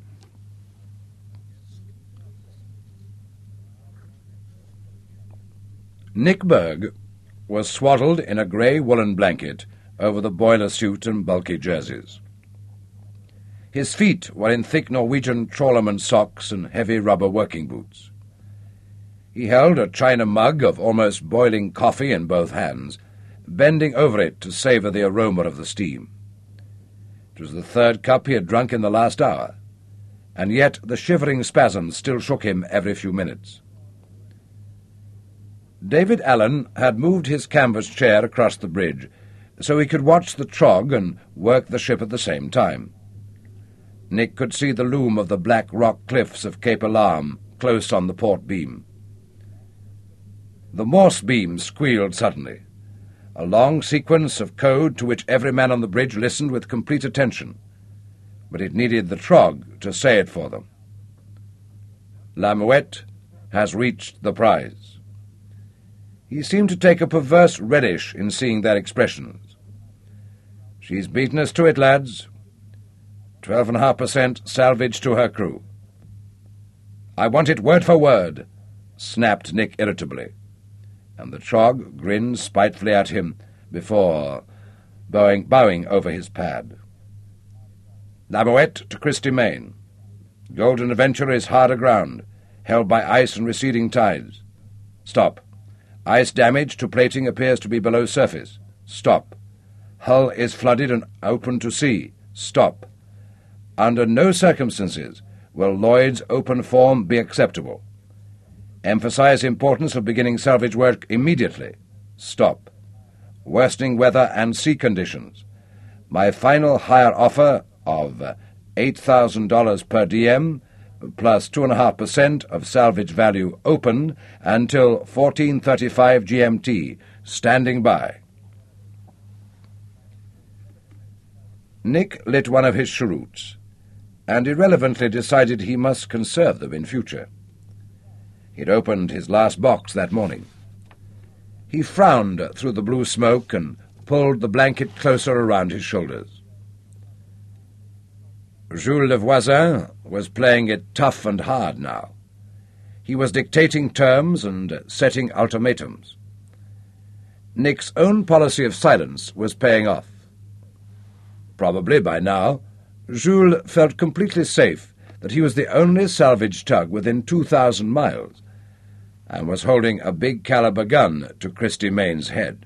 B: Nick Berg was swaddled in a grey woolen blanket over the boiler suit and bulky jerseys. His feet were in thick Norwegian trawlerman socks and heavy rubber working boots. He held a china mug of almost boiling coffee in both hands, bending over it to savour the aroma of the steam. It was the third cup he had drunk in the last hour, and yet the shivering spasms still shook him every few minutes. David Allen had moved his canvas chair across the bridge so he could watch the trog and work the ship at the same time. Nick could see the loom of the black rock cliffs of Cape Alarm close on the port beam. The Morse beam squealed suddenly, a long sequence of code to which every man on the bridge listened with complete attention, but it needed the trog to say it for them. "La Muette has reached the prize." He seemed to take a perverse relish in seeing their expressions. "She's beaten us to it, lads. Twelve and a half percent salvage to her crew." "I want it word for word," snapped Nick irritably, and the trog grinned spitefully at him before bowing, bowing over his pad. "La Muette to Christy Main. Golden Adventure is hard aground, held by ice and receding tides. Stop. Ice damage to plating appears to be below surface. Stop. Hull is flooded and open to sea. Stop. Under no circumstances will Lloyd's open form be acceptable. Emphasize importance of beginning salvage work immediately. Stop. Worsening weather and sea conditions. My final hire offer of eight thousand dollars per D M plus two point five percent of salvage value open until fourteen thirty-five G M T, standing by." Nick lit one of his cheroots, and irrelevantly decided he must conserve them in future. He'd opened his last box that morning. He frowned through the blue smoke and pulled the blanket closer around his shoulders. Jules Le Voisin was playing it tough and hard now. He was dictating terms and setting ultimatums. Nick's own policy of silence was paying off. Probably by now, Jules felt completely safe that he was the only salvage tug within two thousand miles, and was holding a big-caliber gun to Christy Main's head.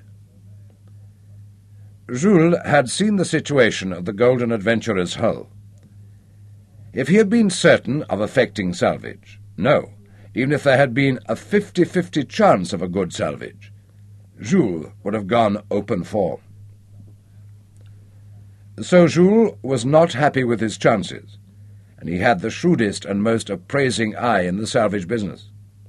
B: Jules had seen the situation of the Golden Adventurer's hull. If he had been certain of effecting salvage, no, even if there had been a fifty-fifty chance of a good salvage, Jules would have gone open form. So Jules was not happy with his chances, and he had the shrewdest and most appraising eye in the salvage business.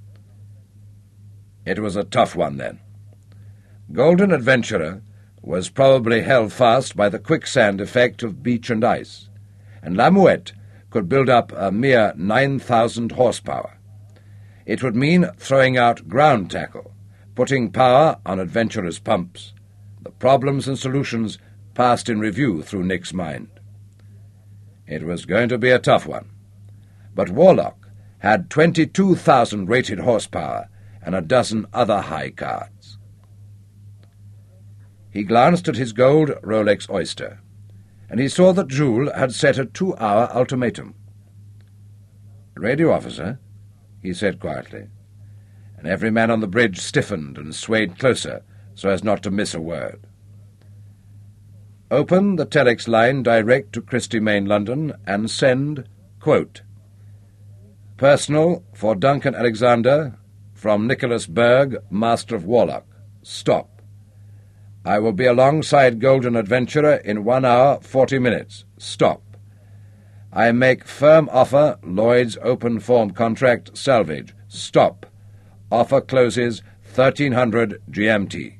B: It was a tough one, then. Golden Adventurer was probably held fast by the quicksand effect of beach and ice, and La Muette could build up a mere nine thousand horsepower. It would mean throwing out ground tackle, putting power on Adventurer's pumps. The problems and solutions passed in review through Nick's mind. It was going to be a tough one, but Warlock had twenty-two thousand rated horsepower and a dozen other high cards. He glanced at his gold Rolex Oyster, and he saw that Jules had set a two-hour ultimatum. "Radio officer," he said quietly, and every man on the bridge stiffened and swayed closer so as not to miss a word. "Open the telex line direct to Christie Main, London, and send, quote, personal for Duncan Alexander from Nicholas Berg, Master of Warlock. Stop. I will be alongside Golden Adventurer in one hour, forty minutes. Stop. I make firm offer, Lloyd's open form contract, salvage. Stop. Offer closes thirteen hundred G M T.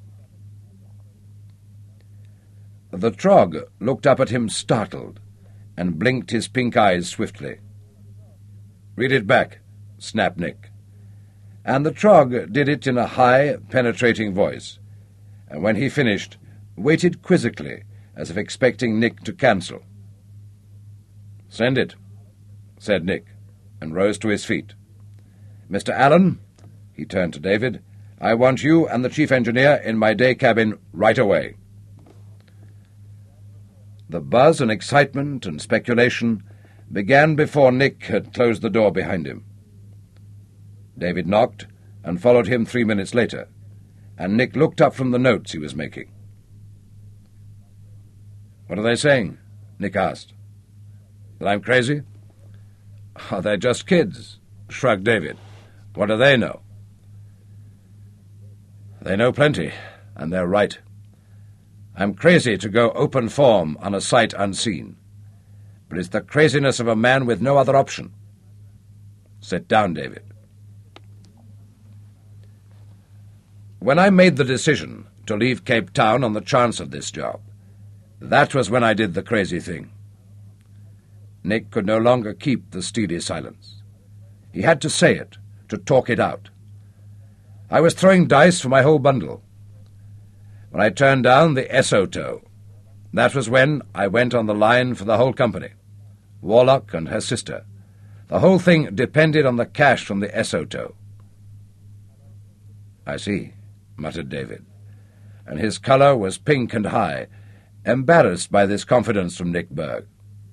B: The Trog looked up at him startled and blinked his pink eyes swiftly. "Read it back," snapped Nick. And the Trog did it in a high, penetrating voice, and when he finished, waited quizzically, as if expecting Nick to cancel. "Send it," said Nick, and rose to his feet. "Mister Allen," he turned to David, "I want you and the chief engineer in my day cabin right away." The buzz and excitement and speculation began before Nick had closed the door behind him. David knocked and followed him three minutes later, and Nick looked up from the notes he was making. "What are they saying?" Nick asked. "That I'm crazy?" "Oh, they're just kids," shrugged David. "What do they know?" "They know plenty, and they're right. I'm crazy to go open form on a sight unseen, but it's the craziness of a man with no other option. Sit down, David. When I made the decision to leave Cape Town on the chance of this job, that was when I did the crazy thing." Nick could no longer keep the steely silence. He had to say it, to talk it out. "I was throwing dice for my whole bundle. When I turned down the Esoto, that was when I went on the line for the whole company, Warlock and her sister. The whole thing depended on the cash from the Esoto." "I see," muttered David, and his colour was pink and high, embarrassed by this confidence from Nick Berg.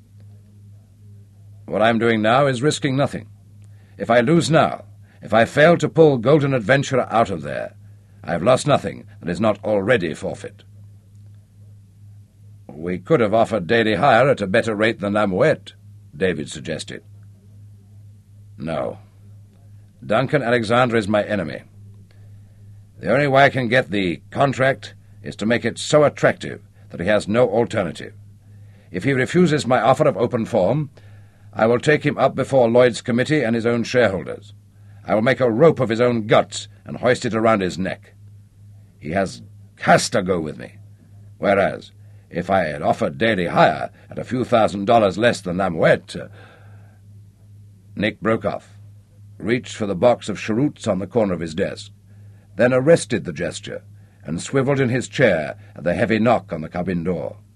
B: "What I'm doing now is risking nothing. If I lose now, if I fail to pull Golden Adventurer out of there, I have lost nothing that is not already forfeit." "We could have offered daily hire at a better rate than La Muette," David suggested. "No. Duncan Alexander is my enemy. The only way I can get the contract is to make it so attractive that he has no alternative. If he refuses my offer of open form, I will take him up before Lloyd's committee and his own shareholders. I will make a rope of his own guts and hoist it around his neck. He has has to go with me. Whereas, if I had offered daily hire at a few thousand dollars less than La Muette..." Uh, Nick broke off, reached for the box of cheroots on the corner of his desk, then arrested the gesture and swiveled in his chair at the heavy knock on the cabin door.